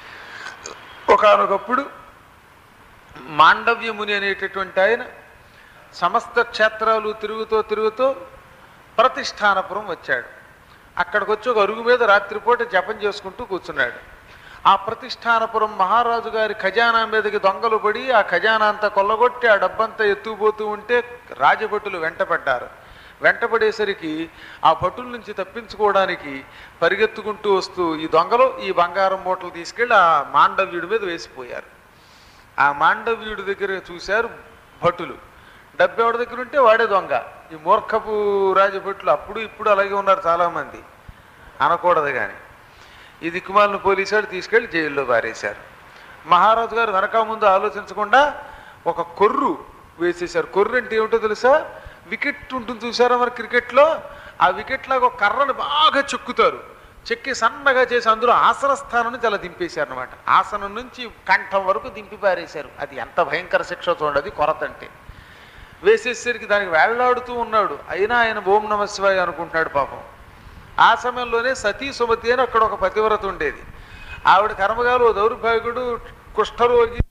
Speaker 1: ఒకానొకప్పుడు మాండవ్యముని అనేటటువంటి ఆయన సమస్త క్షేత్రాలు తిరుగుతూ తిరుగుతూ ప్రతిష్టానపురం వచ్చాడు. అక్కడికి వచ్చి ఒక అరుగు మీద రాత్రిపూట జపం చేసుకుంటూ కూర్చున్నాడు. ఆ ప్రతిష్టానపురం మహారాజు గారి ఖజానా మీదకి దొంగలు పడి ఆ ఖజానా అంతా కొల్లగొట్టి ఆ డబ్బంతా ఎత్తుకుపోతూ ఉంటే రాజభటులు వెంటపడ్డారు. వెంటపడేసరికి ఆ భటుల నుంచి తప్పించుకోవడానికి పరిగెత్తుకుంటూ వస్తూ ఈ దొంగలు ఈ బంగారం మూటలు తీసుకెళ్ళి ఆ మాండవ్యుడి మీద వేసిపోయారు. ఆ మాండవ్యుడి దగ్గర చూశారు భటులు. డబ్బెవడి దగ్గర ఉంటే వాడే దొంగ. ఈ మూర్ఖపు రాజభటులు అప్పుడు ఇప్పుడు అలాగే ఉన్నారు చాలామంది, అనకూడదు కానీ. ఈ దిక్కుమాలను పోలీసాడు తీసుకెళ్ళి జైల్లో పారేశారు. మహారాజు గారు వెనక ముందు ఆలోచించకుండా ఒక కొర్రు వేసేశారు. కొర్రు అంటే ఏమిటో తెలుసా? వికెట్ ఉంటుంది చూసారా మరి క్రికెట్లో, ఆ వికెట్ లాగా ఒక కర్రను బాగా చెక్కుతారు, చెక్కి సన్నగా చేసి అందులో ఆసన స్థానం నుంచి అలా దింపేశారు అనమాట. ఆసనం నుంచి కంఠం వరకు దింపి పారేశారు. అది ఎంత భయంకర శిక్ష చూడండి కొరత అంటే. వేసేసరికి దానికి వేళ్లాడుతూ ఉన్నాడు. అయినా ఆయన ఓం నమ శివాయ అనుకుంటున్నాడు పాపం. ఆ సమయంలోనే సతీ సుమతి అని అక్కడ ఒక పతివ్రత ఉండేది. ఆవిడ కర్మగారు ఓ దౌర్భాగ్యుడు కుష్ఠరోగి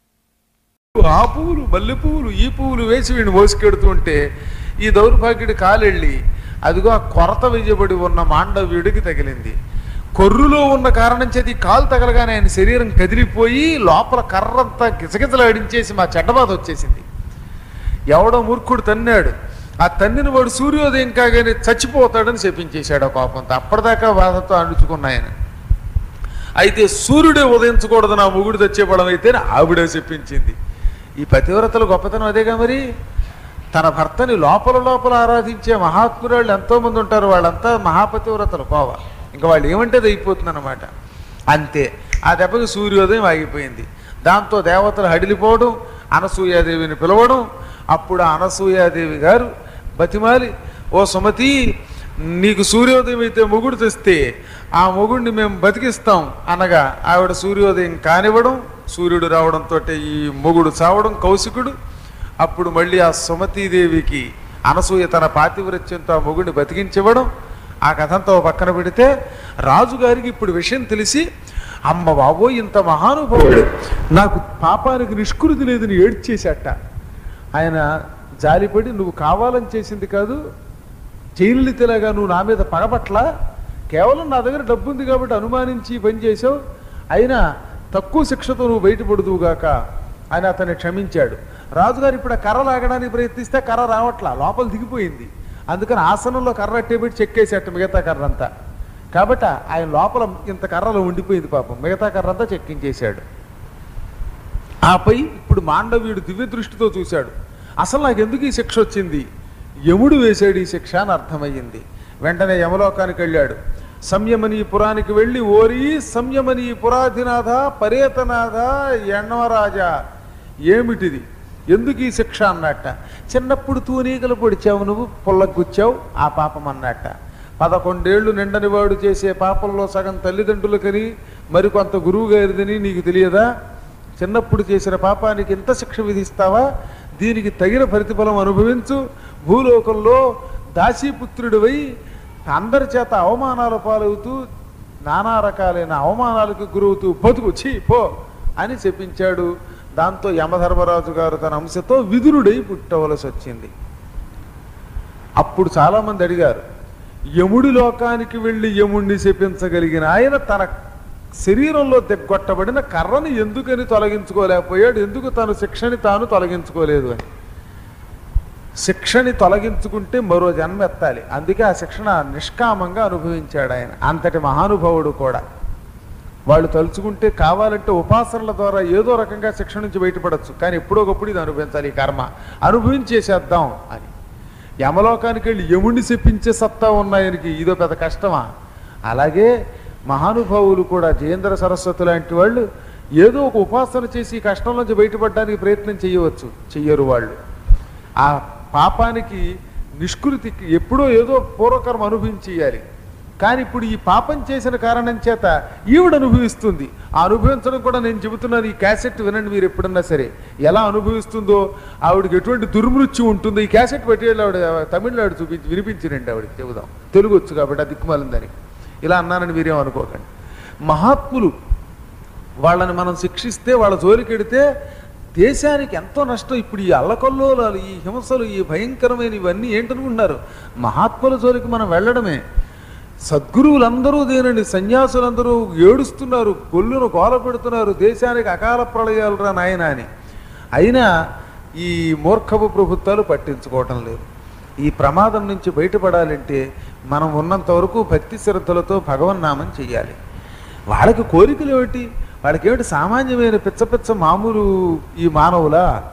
Speaker 1: ఆ పువ్వులు మల్లె పువ్వులు ఈ పువ్వులు వేసి వీడిని మోసుకెడుతూ ఉంటే ఈ దౌర్భాగ్యుడి కాలెళ్ళి అదిగో ఆ కొరత వేయబడి ఉన్న మాండవ్యుడికి తగిలింది. కొర్రులో ఉన్న కారణం చేతి కాలు తగలగానే ఆయన శరీరం కదిలిపోయి లోపల కర్రంతా గిజగిజలాడించేసి మా చెడ్డబాధ వచ్చేసింది. ఎవడో మూర్ఖుడు తన్నాడు. ఆ తన్నిన వాడు సూర్యోదయం కాగానే చచ్చిపోతాడని చెప్పించేశాడు ఆ కోపంతో. అప్పటిదాకా బాధతో అణుచుకున్నాయన. అయితే సూర్యుడే ఉదయించకూడదు నా మొగుడు తెచ్చేపడం అయితే ఆవిడే చెప్పించింది. ఈ పతివ్రతల గొప్పతనం అదేగా మరి. తన భర్తని లోపల లోపల ఆరాధించే మహాత్మురాళ్ళు ఎంతోమంది ఉంటారు, వాళ్ళంతా మహాపతివ్రతలు కోవ. ఇంకా వాళ్ళు ఏమంటే అది అయిపోతుంది అన్నమాట. అంతే, ఆ దెబ్బకి సూర్యోదయం ఆగిపోయింది. దాంతో దేవతలు హడిలిపోవడం, అనసూయాదేవిని పిలవడం. అప్పుడు ఆ అనసూయాదేవి గారు బతిమాలి, ఓ సుమతి, నీకు సూర్యోదయం అయితే మొగుడు తెస్తే ఆ మొగుడిని మేము బతికిస్తాం అనగా ఆవిడ సూర్యోదయం కానివ్వడం, సూర్యుడు రావడంతో ఈ మొగుడు చావడం కౌశికుడు. అప్పుడు మళ్ళీ ఆ సుమతీదేవికి అనసూయ తన పాతివ్రత్యంతో ఆ మొగుడిని బతికించివ్వడం. ఆ కథంతో పక్కన పెడితే రాజుగారికి ఇప్పుడు విషయం తెలిసి, అమ్మ బాబో ఇంత మహానుభావుడు నాకు పాపానికి నిష్కృతి లేదని ఏడ్చేశాట. ఆయన జాలిపడి, నువ్వు కావాలని చేసింది కాదు, జైలులితేలాగా నువ్వు నా మీద పగబట్ల, కేవలం నా దగ్గర డబ్బు ఉంది కాబట్టి అనుమానించి పని చేసావు, అయినా తక్కువ శిక్షతో నువ్వు బయటపడుదువుగాక అని అతన్ని క్షమించాడు. రాజుగారు ఇప్పుడు ఆ కర్ర లాగడానికి ప్రయత్నిస్తే కర్ర రావట్లా, లోపల దిగిపోయింది. అందుకని ఆసనంలో కర్ర అట్టేపెట్టి చెక్కేసేట మిగతా కర్ర అంతా. కాబట్టి ఆయన లోపల ఇంత కర్రలో ఉండిపోయింది పాపం, మిగతా కర్ర అంతా చెక్కించేశాడు. ఆపై ఇప్పుడు మాండవ్యుడు దివ్య దృష్టితో చూశాడు. అసలు నాకు ఎందుకు ఈ శిక్ష వచ్చింది? యముడు వేశాడు ఈ శిక్ష అని అర్థమయ్యింది. వెంటనే యమలోకానికి వెళ్ళాడు. సంయమనీపురానికి వెళ్ళి ఓరి సంయమనీ పురాధినాథ పరేతనాథ ఎన్నవరాజా ఏమిటిది, ఎందుకు ఈ శిక్ష అన్నట్ట. చిన్నప్పుడు తూనీగలు పొడిచావు నువ్వు, పుల్లగుచ్చావు, ఆ పాపం అన్నట్ట. పదకొండేళ్లు నిండని వాడు చేసే పాపంలో సగం తల్లిదండ్రులకని మరికొంత గురువు గారిదని నీకు తెలియదా? చిన్నప్పుడు చేసిన పాపానికి ఇంత శిక్ష విధిస్తావా? దీనికి తగిన ప్రతిఫలం అనుభవించు. భూలోకంలో దాసీపుత్రుడివై అందరి చేత అవమానాల పాలవుతూ నానా రకాలైన అవమానాలకు గురవుతూ బతుకు చీ పో అని చెప్పించాడు. దాంతో యమధర్మరాజు గారు తన అంశతో విదురుడై పుట్టవలసి వచ్చింది. అప్పుడు చాలామంది అడిగారు, యముడి లోకానికి వెళ్ళి యముణ్ణి శపించగలిగిన ఆయన తన శరీరంలో తెగ్గొట్టబడిన కర్రని ఎందుకని తొలగించుకోలేకపోయాడు, ఎందుకు తను శిక్షని తాను తొలగించుకోలేదు అని. శిక్షని తొలగించుకుంటే మరో జన్మ ఎత్తాలి, అందుకే ఆ శిక్షణ నిష్కామంగా అనుభవించాడు ఆయన. అంతటి మహానుభావుడు కూడా. వాళ్ళు తలుచుకుంటే కావాలంటే ఉపాసనల ద్వారా ఏదో రకంగా శిక్ష నుంచి బయటపడచ్చు, కానీ ఎప్పుడోకప్పుడు ఇది అనుభవించాలి, ఈ కర్మ అనుభవించేసేద్దాం అని. యమలోకానికి వెళ్ళి యముడిని శపించే సత్తా ఉన్నాయనికి ఇదో పెద్ద కష్టమా? అలాగే మహానుభావులు కూడా జయేంద్ర సరస్వతి లాంటి వాళ్ళు ఏదో ఒక ఉపాసన చేసి ఈ కష్టం నుంచి బయటపడడానికి ప్రయత్నం చేయవచ్చు, చెయ్యరు వాళ్ళు. ఆ పాపానికి నిష్కృతికి ఎప్పుడో ఏదో పూర్వకర్మ అనుభవించేయాలి. కానీ ఇప్పుడు ఈ పాపం చేసిన కారణం చేత ఈవిడ అనుభవిస్తుంది. ఆ అనుభవించడం కూడా నేను చెబుతున్నాను, ఈ క్యాసెట్ వినండి మీరు ఎప్పుడన్నా సరే. ఎలా అనుభవిస్తుందో, ఆవిడకి ఎటువంటి దుర్మృత్యు ఉంటుందో ఈ క్యాసెట్ పెట్టేళ్ళు ఆవిడ తమిళనాడు చూపించి వినిపించినండి ఆవిడకి చెబుదాం. తెలుగు వచ్చు కాబట్టి అది దిక్కుమాలిందని. ఇలా అన్నానని మీరేం అనుకోకండి. మహాత్ములు వాళ్ళని మనం శిక్షిస్తే, వాళ్ళ జోలికెడితే దేశానికి ఎంతో నష్టం. ఇప్పుడు ఈ అల్లకల్లోలాలు, ఈ హింసలు, ఈ భయంకరమైన ఇవన్నీ ఏంటనుకుంటున్నారు? మహాత్ముల జోలికి మనం వెళ్ళడమే. సద్గురువులందరూ దేనండి, సన్యాసులందరూ ఏడుస్తున్నారు, కొల్లును గోల పెడుతున్నారు, దేశానికి అకాల ప్రళయాలు రా నాయన అని. అయినా ఈ మూర్ఖపు ప్రభుత్వాలు పట్టించుకోవటం లేదు. ఈ ప్రమాదం నుంచి బయటపడాలంటే మనం ఉన్నంత వరకు భక్తి శ్రద్ధలతో భగవన్నామం చెయ్యాలి. వాళ్ళకి కోరికలు ఏమిటి? వాళ్ళకి ఏమిటి? సామాన్యమైన పిచ్చ పిచ్చ మామూలు ఈ మానవుల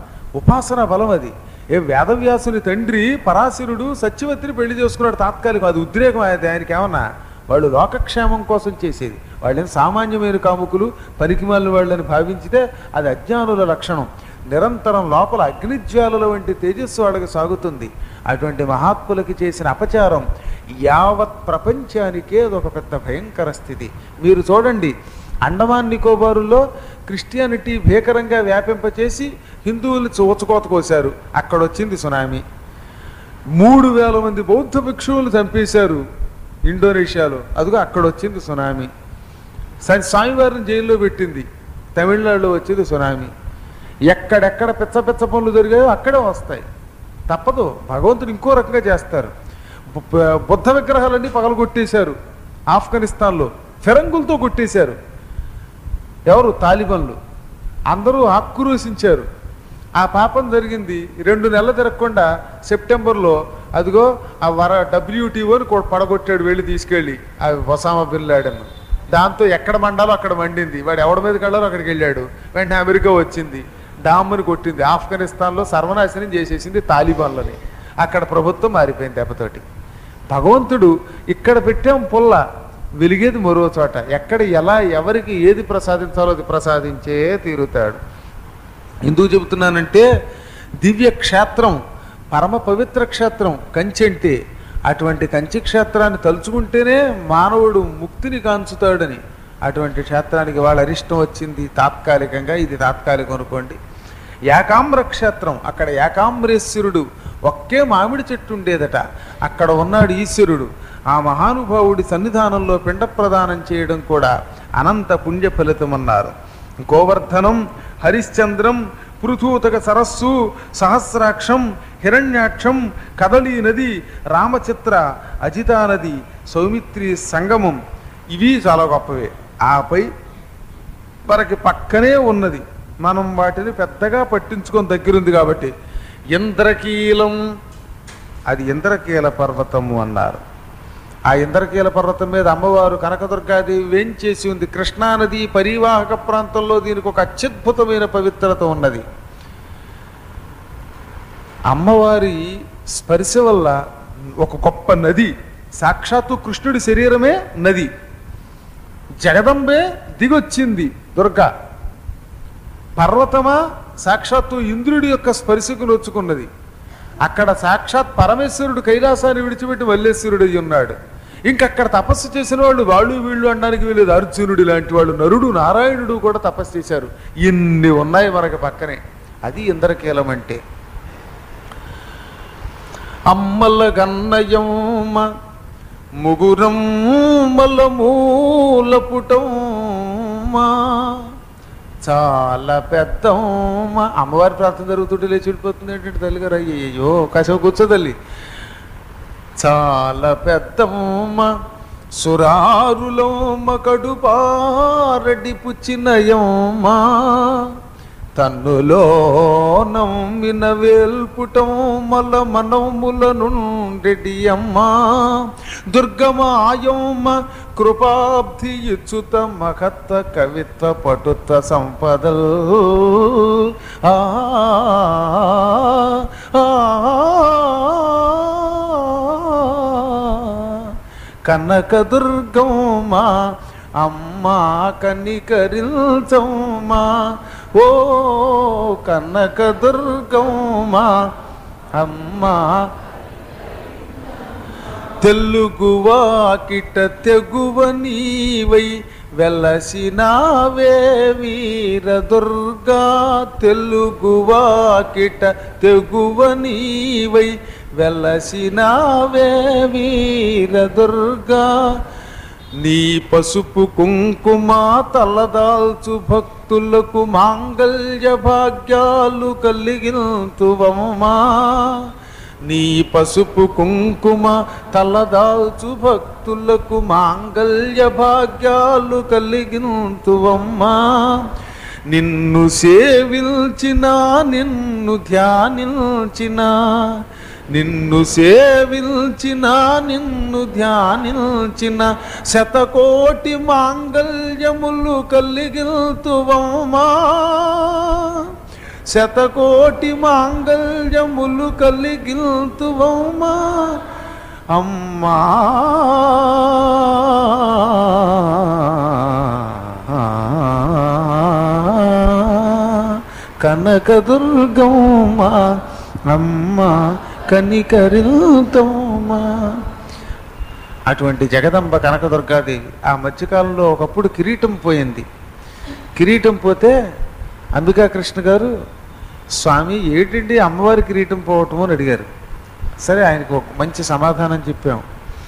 Speaker 1: ఉపాసన బలం అది. ఏ వేదవ్యాసుని తండ్రి పరాశరుడు సత్యవతిని పెళ్లి చేసుకున్నాడు తాత్కాలికం, అది ఉద్రేకం. అది ఆయనకి ఏమన్నా, వాళ్ళు లోకక్షేమం కోసం చేసేది. వాళ్ళని సామాన్యమైన కాముకులు పనికిమాలిన వాళ్ళని భావించితే అది అజ్ఞానుల లక్షణం. నిరంతరం లోపల అగ్నిజ్వాలల వంటి తేజస్సు వాళ్ళకి సాగుతుంది. అటువంటి మహాత్ములకి చేసిన అపచారం యావత్ ప్రపంచానికే అదొక పెద్ద భయంకర స్థితి. మీరు చూడండి, అండమాన్ నికోబారుల్లో క్రిస్టియానిటీ భీకరంగా వ్యాపింపచేసి హిందువుల్ని చూచకోత కోశారు. అక్కడ వచ్చింది సునామీ. మూడు వేల మంది బౌద్ధ భిక్షువులు చంపేశారు ఇండోనేషియాలో. అదిగో అక్కడ వచ్చింది సునామీ. స్వామివారిని జైల్లో పెట్టింది. తమిళనాడులో వచ్చింది సునామీ. ఎక్కడెక్కడ పిచ్చ పిచ్చ పనులు జరిగాయో అక్కడే వస్తాయి. తప్పదు, భగవంతుడు ఇంకో రకంగా చేస్తారు. బుద్ధ విగ్రహాలన్నీ పగలగొట్టేశారు ఆఫ్ఘనిస్తాన్లో, ఫిరంగులతో కొట్టేశారు. ఎవరు? తాలిబన్లు. అందరూ ఆక్రోశించారు. ఆ పాపం జరిగింది. రెండు నెలలు తిరగకుండా సెప్టెంబర్లో అదిగో ఆ వర డబ్ల్యూటీఓని పడగొట్టాడు వెళ్ళి తీసుకెళ్ళి ఆ ఒసామా బిన్ లాడెన్. దాంతో ఎక్కడ మండాలో అక్కడ మండింది. వాడు ఎవడి మీదకి వెళ్ళారో అక్కడికి వెళ్ళాడు. వెంటనే అమెరికా వచ్చింది, డామ్ని కొట్టింది. ఆఫ్ఘనిస్తాన్లో సర్వనాశనం చేసేసింది తాలిబాన్లని. అక్కడ ప్రభుత్వం మారిపోయింది దెబ్బతోటి. భగవంతుడు ఇక్కడ పెట్టాం పుల్ల, వెలిగేది మరో చోట. ఎక్కడ ఎలా ఎవరికి ఏది ప్రసాదించాలో అది ప్రసాదించే తీరుతాడు. ఎందుకు చెబుతున్నానంటే, దివ్య క్షేత్రం, పరమ పవిత్ర క్షేత్రం కంచి అంటే, అటువంటి కంచి క్షేత్రాన్ని తలుచుకుంటేనే మానవుడు ముక్తిని కాంచుతాడని. అటువంటి క్షేత్రానికి వాళ్ళ అరిష్టం వచ్చింది తాత్కాలికంగా. ఇది తాత్కాలికం అనుకోండి. ఏకామ్ర క్షేత్రం, అక్కడ ఏకామ్రేశ్వరుడు, ఒకే మామిడి చెట్టు ఉండేదట. అక్కడ ఉన్నాడు ఈశ్వరుడు. ఆ మహానుభావుడి సన్నిధానంలో పిండ ప్రదానం చేయడం కూడా అనంత పుణ్య ఫలితమన్నారు. గోవర్ధనం, హరిశ్చంద్రం, పృథూతక సరస్సు, సహస్రాక్షం, హిరణ్యాక్షం, కదళీ నది, రామచిత్ర, అజితా నది, సౌమిత్రి సంగమం, ఇవి చాలా గొప్పవే. ఆపై మనకి పక్కనే ఉన్నది, మనం వాటిని పెద్దగా పట్టించుకొని దగ్గరుంది కాబట్టి ఇంద్రకీలం, అది ఇంద్రకీల పర్వతము అన్నారు. ఆ ఇంద్రకీల పర్వతం మీద అమ్మవారు కనకదుర్గాదేవి వేంచేసి ఉంది. కృష్ణానది పరివాహక ప్రాంతంలో దీనికి ఒక అత్యద్భుతమైన పవిత్రత ఉన్నది. అమ్మవారి స్పర్శ వల్ల ఒక గొప్ప నది సాక్షాత్తు కృష్ణుడి శరీరమే నది. జగదంబే దిగొచ్చింది దుర్గా. పర్వతమా సాక్షాత్తు ఇంద్రుడి యొక్క స్పర్శకు నొచ్చుకున్నది. అక్కడ సాక్షాత్ పరమేశ్వరుడు కైలాసాన్ని విడిచిపెట్టి మల్లేశ్వరుడు అయి ఉన్నాడు. ఇంకక్కడ తపస్సు చేసిన వాళ్ళు వాళ్ళు వీళ్ళు అనడానికి వీళ్ళు అర్జునుడి లాంటి వాళ్ళు, నరుడు నారాయణుడు కూడా తపస్సు చేశారు. ఇన్ని ఉన్నాయి మనకి పక్కనే. అది ఇంద్రకీలం అంటే. అమ్మల గన్నయమ్మ ముగురం మల్లమూల పుటమ్మా చాలా పెద్దమ్మ. అమ్మవారి ప్రార్థన జరుగుతుంటే లేచి వెళ్ళిపోతుంది ఏంటంటే తల్లిగారు, అయ్యయ్యో కాసేపు కూర్చో తల్లి. చాలా పెద్దమ్మ సురారులోమ్మ కడుపారడి పుచ్చినయమ్మ తన్నులో నమ్మిన వేల్పుటం మల మనముల నుండెడి అమ్మ దుర్గమాయమ్మ కృపాబ్ధి ఇచ్చుత మహత్త కవిత్వ పటుత్వ సంపదల్ ఆ కనకదుర్గమ్మ అమ్మ కనికరించమ్మ ఓ కనకదుర్గమ్మ అమ్మ తెలుగువాకిట తెగువ నీవై వెలసినావే వీర దుర్గా తెలుగువాకిట తెగువ నీవై వెలసినావే వీర దుర్గా నీ పసుపు కుంకుమ తలదాల్చు భక్తులకు మాంగళ్య భాగ్యాలు కలిగింతువమ్మా నీ పసుపు కుంకుమ తలదాల్చు భక్తులకు మాంగళ్య భాగ్యాలు కలిగింతువమ్మా నిన్ను సేవించిన నిన్ను ధ్యానించిన నిన్ను సేవించిన నిన్ను ధ్యానించిన శతకోటి మాంగళ్యములు కలిగిల్తువమ్మా శతకోటి మాంగళ్యములు కలిగిల్తువమ్మా అమ్మా కనకదుర్గమ్మ అమ్మ కనికరిల్తమ్మా అటువంటి జగదంబ కనకదుర్గాదేవి ఆ మధ్యకాలంలో ఒకప్పుడు కిరీటం పోయింది. కిరీటం పోతే అంబికా కృష్ణ గారు స్వామి ఏంటండి అమ్మవారి కిరీటం పోవటం అని అడిగారు. సరే ఆయనకు ఒక మంచి సమాధానం చెప్పాం.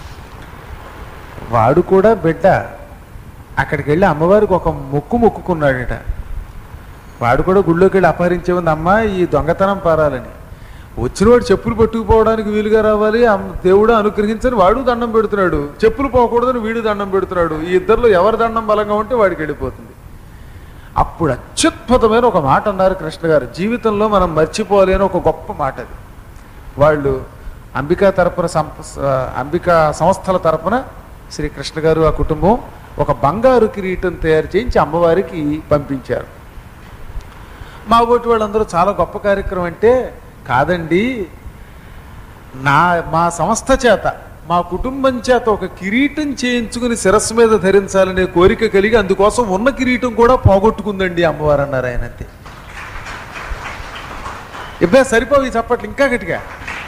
Speaker 1: వాడు కూడా బిడ్డ అక్కడికి వెళ్ళి అమ్మవారికి ఒక మొక్కు మొక్కుకున్నాడట. వాడు కూడా గుళ్ళోకి వెళ్ళి అపహరించే ఉంది అమ్మ ఈ దొంగతనం పారాలని. వచ్చినవాడు చెప్పులు పట్టుకుపోవడానికి వీలుగా రావాలి, దేవుడు అనుగ్రహించని వాడు దండం పెడుతున్నాడు, చెప్పులు పోకూడదని వీడు దండం పెడుతున్నాడు. ఈ ఇద్దరిలో ఎవరి దండం బలంగా ఉంటే వాడికి వెళ్ళిపోతుంది. అప్పుడు అత్యుద్భుతమైన ఒక మాట అన్నారు కృష్ణ గారు, జీవితంలో మనం మర్చిపోలేని ఒక గొప్ప మాట అది. వాళ్ళు అంబికా తరపున అంబికా సంస్థల తరపున శ్రీకృష్ణ గారు ఆ కుటుంబం ఒక బంగారు కిరీటం తయారు చేయించి అమ్మవారికి పంపించారు. మా ఓటు వాళ్ళందరూ చాలా గొప్ప కార్యక్రమం అంటే, కాదండి నా మా సంస్థ చేత మా కుటుంబం చేత ఒక కిరీటం చేయించుకుని శిరస్సు మీద ధరించాలనే కోరిక కలిగి అందుకోసం ఉన్న కిరీటం కూడా పోగొట్టుకుందండి అమ్మవారు అన్నారు. ఆయన అంతే. ఇబ్బే సరిపోయి చప్పట్లు ఇంకా గట్టిగా.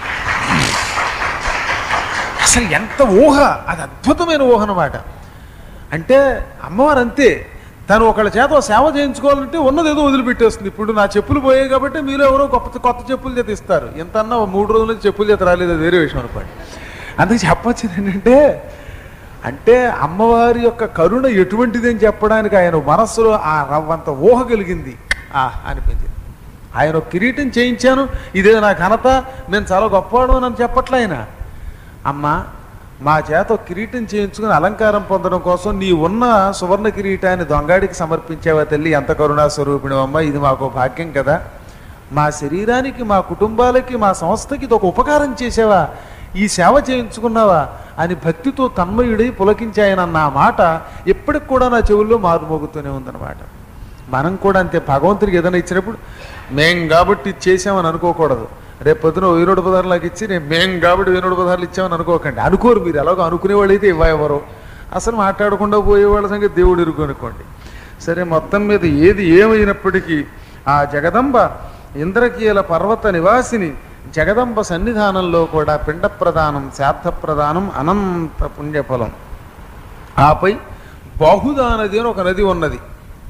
Speaker 1: అసలు ఎంత ఊహ, అది అద్భుతమైన ఊహ అన్నమాట. అంటే అమ్మవారు అంతే, తను ఒకళ్ళ చేత సేవ చేయించుకోవాలంటే ఉన్నదేదో వదిలిపెట్టేస్తుంది. ఇప్పుడు నా చెప్పులు పోయాయి కాబట్టి మీరు ఎవరో గొప్ప కొత్త చెప్పులు చేత ఇస్తారు. ఎంతన్నా మూడు రోజుల నుంచి చెప్పులు చేత రాలేదు, అది వేరే విషయం అనుకోండి. అందుకే చెప్పొచ్చింది ఏంటంటే, అంటే అమ్మవారి యొక్క కరుణ ఎటువంటిది అని చెప్పడానికి ఆయన మనస్సులో ఆ రవ్వంత ఊహ కలిగింది. ఆ అనిపించింది. ఆయన కిరీటం చేయించాను, ఇదే నా ఘనత, నేను చాలా గొప్పవాడు అని చెప్పట్లే ఆయన. అమ్మ మా చేత కిరీటం చేయించుకుని అలంకారం పొందడం కోసం నీ ఉన్న సువర్ణ కిరీటాన్ని దొంగాడికి సమర్పించావా తల్లి, ఎంత కరుణా స్వరూపిణి అమ్మ, ఇది మాకు భాగ్యం కదా. మా శరీరానికి మా కుటుంబాలకి మా సంస్థకి ఇది ఒక ఉపకారం చేసావా, ఈ సేవ చేయించుకున్నావా అని భక్తితో తన్మయుడై పులకించాయనన్న మాట ఇప్పటికి కూడా నా చెవుల్లో మారుమోగుతూనే ఉందన్నమాట. మనం కూడా అంతే, భగవంతుడికి ఏదైనా ఇచ్చినప్పుడు మేం కాబట్టి ఇది చేసామని అనుకోకూడదు. రేపు పొద్దున వెయ్యి నూట పదార్లకు ఇచ్చి నేను మేం కాబట్టి వెయ్యి నూట పదార్లు ఇచ్చామని అనుకోకండి. అనుకోరు, మీరు ఎలాగో అనుకునేవాళ్ళు అయితే ఇవ్వెవరు, అసలు మాట్లాడకుండా పోయేవాళ్ళ సంగతి దేవుడు ఇరుగు అనుకోండి. సరే, మొత్తం మీద ఏది ఏమైనప్పటికీ ఆ జగదంబ ఇంద్రకీల పర్వత నివాసిని జగదంబ సన్నిధానంలో కూడా పిండ ప్రదానం, శ్రాద్ధ ప్రదానం, అనంత పుణ్యఫలం. ఆపై బాహుదా నది అని ఒక నది ఉన్నది.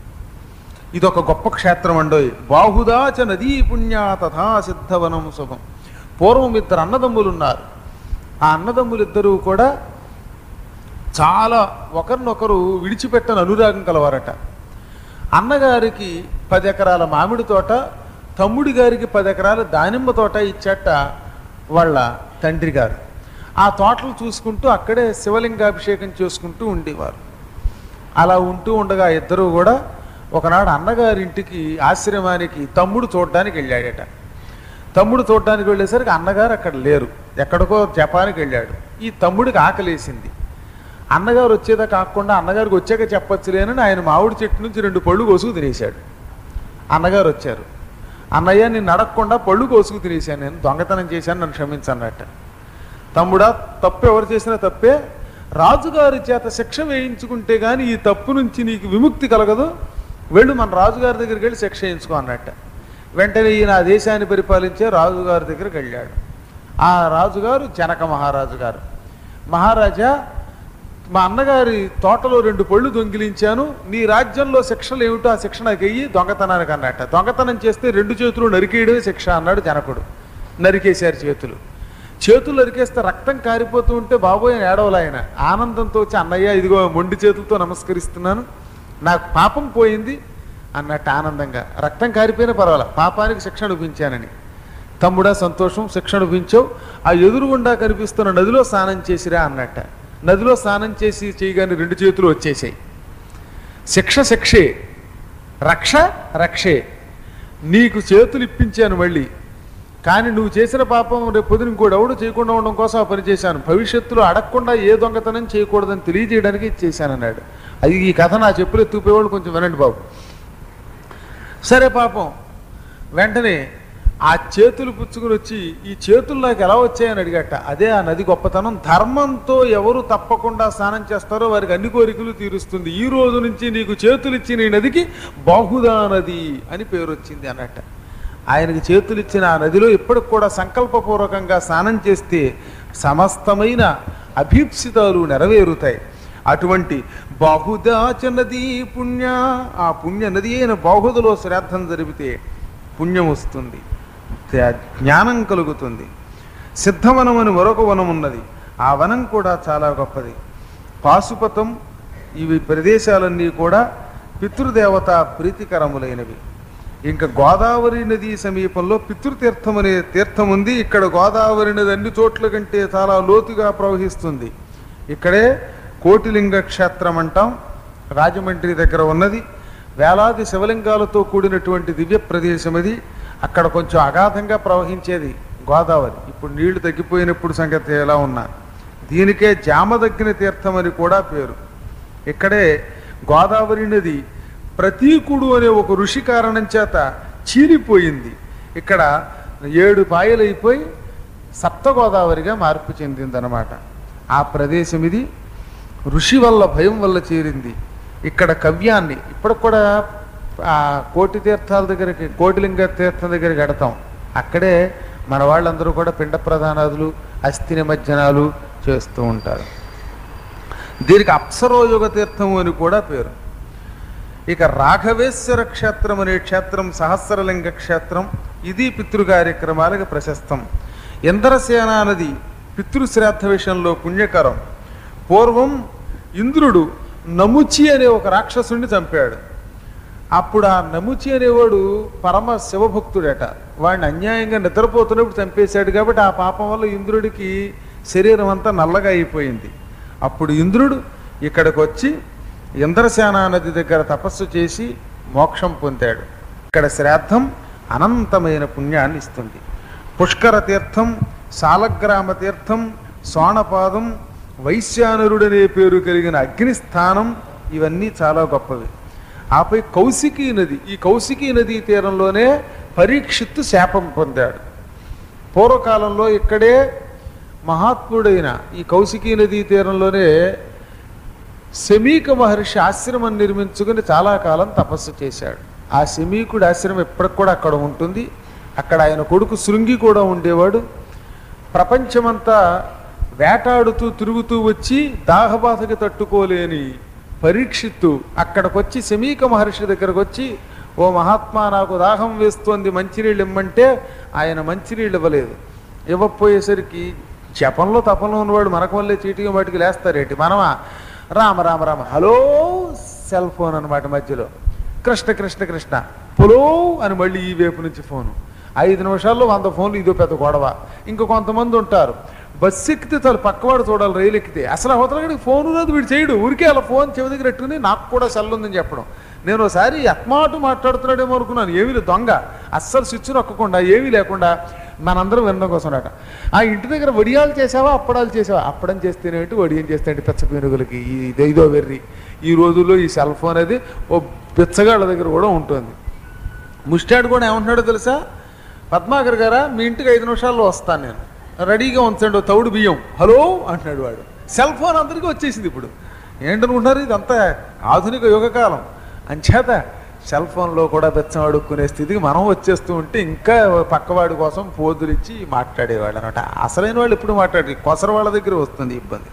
Speaker 1: ఇదొక గొప్ప క్షేత్రం అండోయ్. బాహుదాచ నదీ పుణ్యా తథా సిద్ధవనం శుభం. పూర్వం ఇద్దరు అన్నదమ్ములు ఉన్నారు. ఆ అన్నదమ్ములిద్దరూ కూడా చాలా ఒకరినొకరు విడిచిపెట్టని అనురాగం కలవారట. అన్నగారికి పది ఎకరాల మామిడి తోట, తమ్ముడి గారికి పది ఎకరాల దానిమ్మ తోట ఇచ్చట వాళ్ళ తండ్రి గారు. ఆ తోటలు చూసుకుంటూ అక్కడే శివలింగాభిషేకం చేసుకుంటూ ఉండేవారు. అలా ఉంటూ ఉండగా ఇద్దరూ కూడా ఒకనాడు అన్నగారింటికి ఆశ్రమానికి తమ్ముడు చూడడానికి వెళ్ళాడట. తమ్ముడు చూడడానికి వెళ్ళేసరికి అన్నగారు అక్కడ లేరు, ఎక్కడికో జపానికి వెళ్ళాడు. ఈ తమ్ముడికి ఆకలేసింది. అన్నగారు వచ్చేదా కాకుండా అన్నగారికి వచ్చాక చెప్పచ్చులేనని ఆయన మామిడి చెట్టు నుంచి రెండు పళ్ళు కోసుకు తినేశాడు. అన్నగారు వచ్చారు, అన్నయ్య నేను అడగకుండా పళ్ళు కోసుకు తినేశాను, నేను దొంగతనం చేశాను, నన్ను క్షమించన్నట్ట. తమ్ముడా, తప్పు ఎవరు చేసినా తప్పే, రాజుగారి చేత శిక్ష వేయించుకుంటే కానీ ఈ తప్పు నుంచి నీకు విముక్తి కలగదు, వెళ్ళు మన రాజుగారి దగ్గరికి వెళ్ళి శిక్ష వేయించుకో అన్నట్ట. వెంటనే ఈయన ఆ దేశాన్ని పరిపాలించే రాజుగారి దగ్గరికి వెళ్ళాడు. ఆ రాజుగారు జనక మహారాజు గారు. మహారాజా, మా అన్నగారి తోటలో రెండు పళ్ళు దొంగిలించాను, నీ రాజ్యంలో శిక్షలు ఏమిటో ఆ శిక్ష నాకు వెయ్యి దొంగతనానికి అన్నట్ట. దొంగతనం చేస్తే రెండు చేతులు నరికేయడమే శిక్ష అన్నాడు జనకుడు. నరికేశారు చేతులు. చేతులు నరికేస్తే రక్తం కారిపోతూ ఉంటే బాబోయ్ అని ఏడవలు ఆయన. ఆనందంతో వచ్చి అన్నయ్య ఇదిగో మొండి చేతులతో నమస్కరిస్తున్నాను, నాకు పాపం పోయింది అన్నట్టు ఆనందంగా. రక్తం కారిపోయినా పర్వాలా, పాపానికి శిక్ష అనుభవించానని. తమ్ముడా సంతోషం, శిక్ష అనుభవించావు, ఆ ఎదురుగుండా కనిపిస్తున్న నదిలో స్నానం చేసిరా అన్నట్ట. నదిలో స్నానం చేసి చేయగానే రెండు చేతులు వచ్చేసాయి. శిక్ష శిక్షే, రక్ష రక్షే. నీకు చేతులు ఇప్పించాను మళ్ళీ, కానీ నువ్వు చేసిన పాపం రేపు పొద్దున ఇంకోటి ఎవడు చేయకుండా ఉండడం కోసం ఆ పని చేశాను. భవిష్యత్తులో అడగకుండా ఏ దొంగతనం చేయకూడదని తెలియజేయడానికి చేశాను అన్నాడు. అది ఈ కథ నా చెప్పులు ఎత్తుకుపోయేవాళ్ళు కొంచెం వినండి బాబు. సరే పాపం వెంటనే ఆ చేతులు పుచ్చుకుని వచ్చి ఈ చేతులు నాకు ఎలా వచ్చాయని అడిగట. అదే ఆ నది గొప్పతనం. ధర్మంతో ఎవరు తప్పకుండా స్నానం చేస్తారో వారికి అన్ని కోరికలు తీరుస్తుంది. ఈ రోజు నుంచి నీకు చేతులు ఇచ్చిన ఈ నదికి బాహుదా నది అని పేరు వచ్చింది అన్నట్ట. ఆయనకి చేతులు ఇచ్చిన ఆ నదిలో ఇప్పటికి కూడా సంకల్పపూర్వకంగా స్నానం చేస్తే సమస్తమైన అభీప్సితాలు నెరవేరుతాయి. అటువంటి బాహుదాచ నదీ పుణ్య, ఆ పుణ్య నది అయిన బాహుదలో శ్రాద్ధం జరిపితే పుణ్యం వస్తుంది, జ్ఞానం కలుగుతుంది. సిద్ధవనం అని మరొక వనం ఉన్నది. ఆ వనం కూడా చాలా గొప్పది. పాశుపతం, ఇవి ప్రదేశాలన్నీ కూడా పితృదేవత ప్రీతికరములైనవి. ఇంకా గోదావరి నది సమీపంలో పితృతీర్థం అనే తీర్థం ఉంది. ఇక్కడ గోదావరి నది అన్ని చోట్ల కంటే చాలా లోతుగా ప్రవహిస్తుంది. ఇక్కడే కోటిలింగ క్షేత్రం అంటాం, రాజమండ్రి దగ్గర ఉన్నది. వేలాది శివలింగాలతో కూడినటువంటి దివ్య ప్రదేశం అది. అక్కడ కొంచెం అగాధంగా ప్రవహించేది గోదావరి. ఇప్పుడు నీళ్లు తగ్గిపోయినప్పుడు సంగతి ఎలా ఉన్నా దీనికే జామదగ్గిన తీర్థం అని కూడా పేరు. ఇక్కడే గోదావరి నది ప్రతీకుడు అనే ఒక ఋషి కారణం చేత చీలిపోయింది. ఇక్కడ ఏడు పాయలైపోయి సప్త గోదావరిగా మార్పు చెందిందనమాట. ఆ ప్రదేశం ఇది. ఋషి వల్ల భయం వల్ల చేరింది. ఇక్కడ కవ్యాన్ని ఇప్పటికి కూడా ఆ కోటి తీర్థాల దగ్గరికి, కోటిలింగ తీర్థం దగ్గరికి వెడతాం. అక్కడే మన వాళ్ళందరూ కూడా పిండ ప్రధానాదులు, అస్థి నిమజ్జనాలు చేస్తూ ఉంటారు. దీనికి అప్సరోయుగ తీర్థము అని కూడా పేరు. ఇక రాఘవేశ్వర క్షేత్రం అనే క్షేత్రం సహస్రలింగ క్షేత్రం. ఇది పితృ కార్యక్రమాలకు ప్రశస్తం. ఇంద్రసేన నది పితృశ్రాద్ధ విషయంలో పుణ్యకరం. పూర్వం ఇంద్రుడు నముచి అనే ఒక రాక్షసుడిని చంపాడు. అప్పుడు ఆ నముచి అనేవాడు పరమ శివభక్తుడట. వాడిని అన్యాయంగా నిద్రపోతున్నప్పుడు చంపేశాడు. కాబట్టి ఆ పాపం వల్ల ఇంద్రుడికి శరీరం అంతా నల్లగా అయిపోయింది. అప్పుడు ఇంద్రుడు ఇక్కడికి వచ్చి ఇంద్రసేనా నది దగ్గర తపస్సు చేసి మోక్షం పొందాడు. ఇక్కడ శ్రాద్ధం అనంతమైన పుణ్యాన్ని ఇస్తుంది. పుష్కర తీర్థం, సాలగ్రామ తీర్థం, సోణపాదం, వైశ్యానరుడనే పేరు కలిగిన అగ్నిస్థానం, ఇవన్నీ చాలా గొప్పవి. ఆపై కౌశికీ నది, ఈ కౌశికీ నదీ తీరంలోనే పరీక్షిత్తు శాపం పొందాడు. పూర్వకాలంలో ఇక్కడే మహాత్ముడైన ఈ కౌశికీ నదీ తీరంలోనే శమీక మహర్షి ఆశ్రమం నిర్మించుకుని చాలా కాలం తపస్సు చేశాడు. ఆ శమీకుడి ఆశ్రమం ఇప్పటికి కూడా అక్కడ ఉంటుంది. అక్కడ ఆయన కొడుకు శృంగి కూడా ఉండేవాడు. ప్రపంచమంతా వేటాడుతూ తిరుగుతూ వచ్చి దాహబాధకి తట్టుకోలేని పరీక్షిత్తు అక్కడికి వచ్చి శమీక మహర్షి దగ్గరకు వచ్చి, ఓ మహాత్మా, నాకు దాహం వేస్తోంది, మంచినీళ్ళు ఇమ్మంటే ఆయన మంచినీళ్ళు ఇవ్వలేదు. ఇవ్వకపోయేసరికి జపంలో తపంలో ఉన్నవాడు మనకు వల్లే చీటిగా వాటికి లేస్తారేంటి, మనమా Rama Rama Rama hello cell phone అనమాట, మధ్యలో కృష్ణ కృష్ణ కృష్ణ పొలో అని మళ్ళీ ఈ వైపు నుంచి ఫోను. ఐదు నిమిషాల్లో వంద ఫోన్లు, ఇదో పెద్ద గొడవ. ఇంకా కొంతమంది ఉంటారు బస్సు ఎక్కితే చాలు పక్కవాడు చూడాలి, రైలు ఎక్కితే అసలు అవతలకి ఫోన్ ఉన్నది వీడు చేయడు, ఊరికే అలా ఫోన్ చెవి దగ్గర పెట్టుకుని నాకు కూడా సెల్ ఉందని చెప్పడం. నేను ఒకసారి అత్మాటు మాట్లాడుతున్నాడేమో అనుకున్నాను, ఏమీ లేదు, దొంగ అస్సలు స్విచ్ నొక్కకుండా ఏమీ లేకుండా మనందరం వినడం కోసం అట. ఆ ఇంటి దగ్గర వడియాలు చేసావా అప్పడాలు చేసావా, అప్పడం చేస్తేనేంటి వడియం చేస్తేంటి పెచ్చ పీనుగులకి, ఇది ఇదో వెర్రి. ఈ రోజుల్లో ఈ సెల్ ఫోన్ అనేది ఓ బిచ్చగాళ్ళ దగ్గర కూడా ఉంటుంది. ముస్టాడు కూడా ఏమంటున్నాడో తెలుసా, పద్మాకర్ గారా మీ ఇంటికి ఐదు నిమిషాల్లో వస్తాను నేను, రెడీగా ఉంచండి తౌడు బియ్యం, హలో అంటున్నాడు వాడు. సెల్ ఫోన్ అందరికీ వచ్చేసింది ఇప్పుడు. ఏంటనుకుంటున్నారు, ఇదంతా ఆధునిక యుగకాలం. అంచేత సెల్ ఫోన్లో కూడా బెచ్చం అడుక్కునే స్థితికి మనం వచ్చేస్తూ ఉంటే ఇంకా పక్కవాడి కోసం పోదులిచ్చి మాట్లాడేవాళ్ళు అనమాట. అసలైన వాళ్ళు ఎప్పుడు మాట్లాడి కొసర వాళ్ళ దగ్గర వస్తుంది ఇబ్బంది.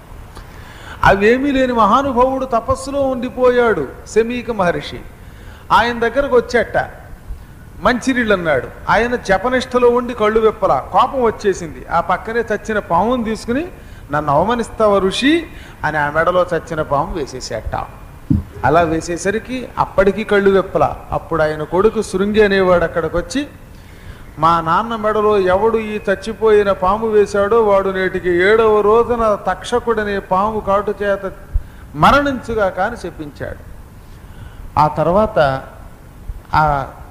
Speaker 1: అవేమీ లేని మహానుభావుడు తపస్సులో ఉండిపోయాడు శమీక మహర్షి. ఆయన దగ్గరకు వచ్చేట మంచినీళ్ళు అన్నాడు. ఆయన జపనిష్టలో ఉండి కళ్ళు విప్పలా, కోపం వచ్చేసింది. ఆ పక్కనే చచ్చిన పాముని తీసుకుని నన్ను అవమానిస్తావా ఋషి అని ఆ మెడలో చచ్చిన పాము వేసేసేట. అలా వేసేసరికి అప్పటికి కళ్ళు విప్పలా. అప్పుడు ఆయన కొడుకు శృంగి అనేవాడు అక్కడికి వచ్చి, మా నాన్న మెడలో ఎవడు ఈ చచ్చిపోయిన పాము వేశాడో వాడు నేటికి ఏడవ రోజున తక్షకుడనే పాము కాటు చేత మరణించుగా కాని చెప్పించాడు. ఆ తర్వాత ఆ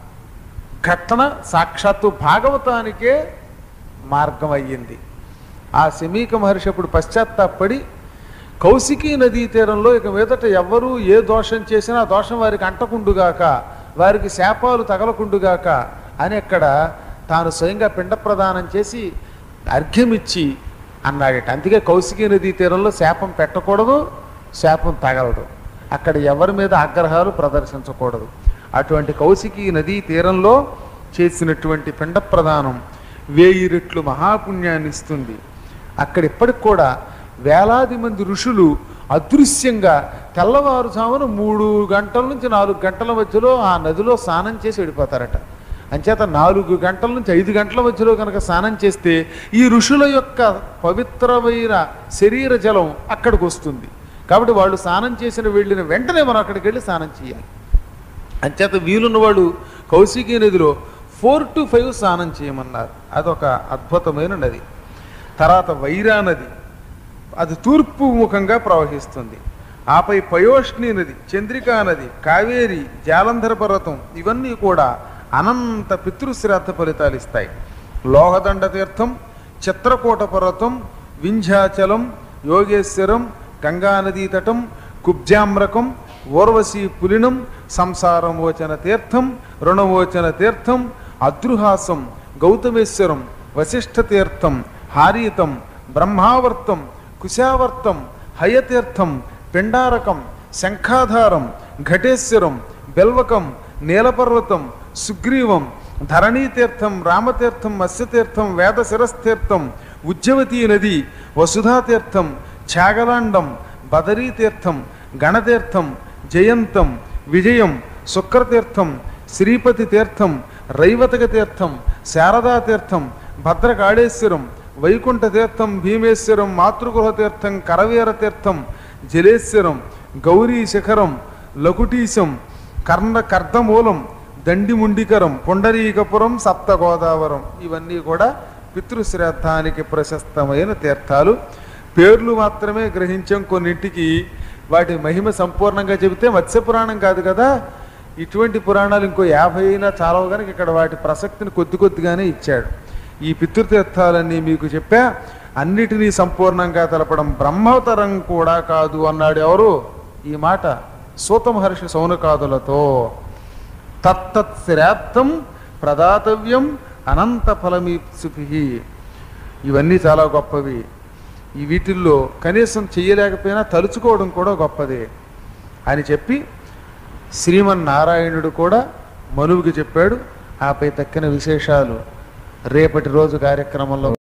Speaker 1: ఘటన సాక్షాత్తు భాగవతానికే మార్గం అయ్యింది. ఆ శమీక మహర్షి అప్పుడు పశ్చాత్తాపడి కౌశికీ నదీ తీరంలో ఇక మీదట ఎవ్వరూ ఏ దోషం చేసినా దోషం వారికి అంటకుండుగాక, వారికి శాపాలు తగలకుండుగాక అని అక్కడ తాను స్వయంగా పిండ ప్రదానం చేసి అర్ఘ్యమిచ్చి అన్నాడట. అందుకే కౌశికీ నదీ తీరంలో శాపం పెట్టకూడదు, శాపం తగలదు, అక్కడ ఎవరి మీద ఆగ్రహాలు ప్రదర్శించకూడదు. అటువంటి కౌశికీ నదీ తీరంలో చేసినటువంటి పిండ ప్రదానం వేయి రెట్లు మహాపుణ్యాన్ని ఇస్తుంది. అక్కడ ఇప్పటికి కూడా వేలాది మంది ఋషులు అదృశ్యంగా తెల్లవారుజామున మూడు గంటల నుంచి నాలుగు గంటల మధ్యలో ఆ నదిలో స్నానం చేసి వెళ్ళిపోతారట. అంచేత నాలుగు గంటల నుంచి ఐదు గంటల మధ్యలో కనుక స్నానం చేస్తే ఈ ఋషుల యొక్క పవిత్రమైన శరీర జలం అక్కడికి వస్తుంది. కాబట్టి వాళ్ళు స్నానం చేసిన వెళ్ళిన వెంటనే మనం అక్కడికి వెళ్ళి స్నానం చేయాలి. అంచేత వీలున్న వాళ్ళు కౌశికీ నదిలో ఫోర్ టు ఫైవ్ స్నానం చేయమన్నారు. అదొక అద్భుతమైన నది. తర్వాత వైరా నది, అది తూర్పు ముఖంగా ప్రవహిస్తుంది. ఆపై పయోష్ణి నది, చంద్రికా నది, కావేరి, జాలంధర పర్వతం ఇవన్నీ కూడా అనంత పితృశ్రాద్ధ ఫలితాలు ఇస్తాయి. లోహదండ తీర్థం, చిత్రకూట పర్వతం, వింధ్యాచలం, యోగేశ్వరం, గంగానదీ తటం, కుబ్జామ్రకం, ఓర్వశీ పులినం, సంసారమోచన తీర్థం, రుణమోచన తీర్థం, అద్రుహాసం, గౌతమేశ్వరం, వశిష్ఠ తీర్థం, హారీతం, బ్రహ్మావర్తం, కుశావర్తం, హయతీర్థం, పిండారకం, శంఖాధారం, ఘటేశ్వరం, బెల్వకం, నీలపర్వతం, సుగ్రీవం, ధరణీతీర్థం, రామతీర్థం, మత్స్యతీర్థం, వేదశిరస్తీర్థం, ఉజ్జవతీ నది, వసుధాతీర్థం, ఛాగలాండం, బదరీతీర్థం, గణతీర్థం, జయంతం, విజయం, శుక్రతీర్థం, శ్రీపతి తీర్థం, రైవతక తీర్థం, శారదాతీర్థం, భద్రకాళేశ్వరం, వైకుంఠ తీర్థం, భీమేశ్వరం, మాతృగృహ తీర్థం, కరవీర తీర్థం, జలేశ్వరం, గౌరీ శిఖరం, లకుటీశం, కర్ణ కర్ధమూలం, దండిముండికరం, పుండరీకపురం, సప్తగోదావరం ఇవన్నీ కూడా పితృశ్రాద్ధానికి ప్రశస్తమైన తీర్థాలు. పేర్లు మాత్రమే గ్రహించాం కొన్నింటికి, వాటి మహిమ సంపూర్ణంగా చెబితే మత్స్యపురాణం కాదు కదా. ఇటువంటి పురాణాలు ఇంకో యాభై అయినా చాలవు కనుక ఇక్కడ వాటి ప్రసక్తిని కొద్ది కొద్దిగానే ఇచ్చాడు. ఈ పితృతీర్థాలన్నీ మీకు చెప్పా, అన్నిటినీ సంపూర్ణంగా తెలపడం బ్రహ్మతరం కూడా కాదు అన్నాడు ఎవరు? ఈ మాట
Speaker 2: సూత మహర్షి సౌనకాదులతో తత్తత్ శ్రాప్తం ప్రదాతవ్యం అనంత ఫలమీప్సుభి. ఇవన్నీ చాలా గొప్పవి. ఈ వీటిల్లో కనీసం చెయ్యలేకపోయినా తలుచుకోవడం కూడా గొప్పదే అని చెప్పి శ్రీమన్నారాయణుడు కూడా మనువుకి చెప్పాడు. ఆపై తక్కిన విశేషాలు రేపటి రోజు కార్యక్రమంలో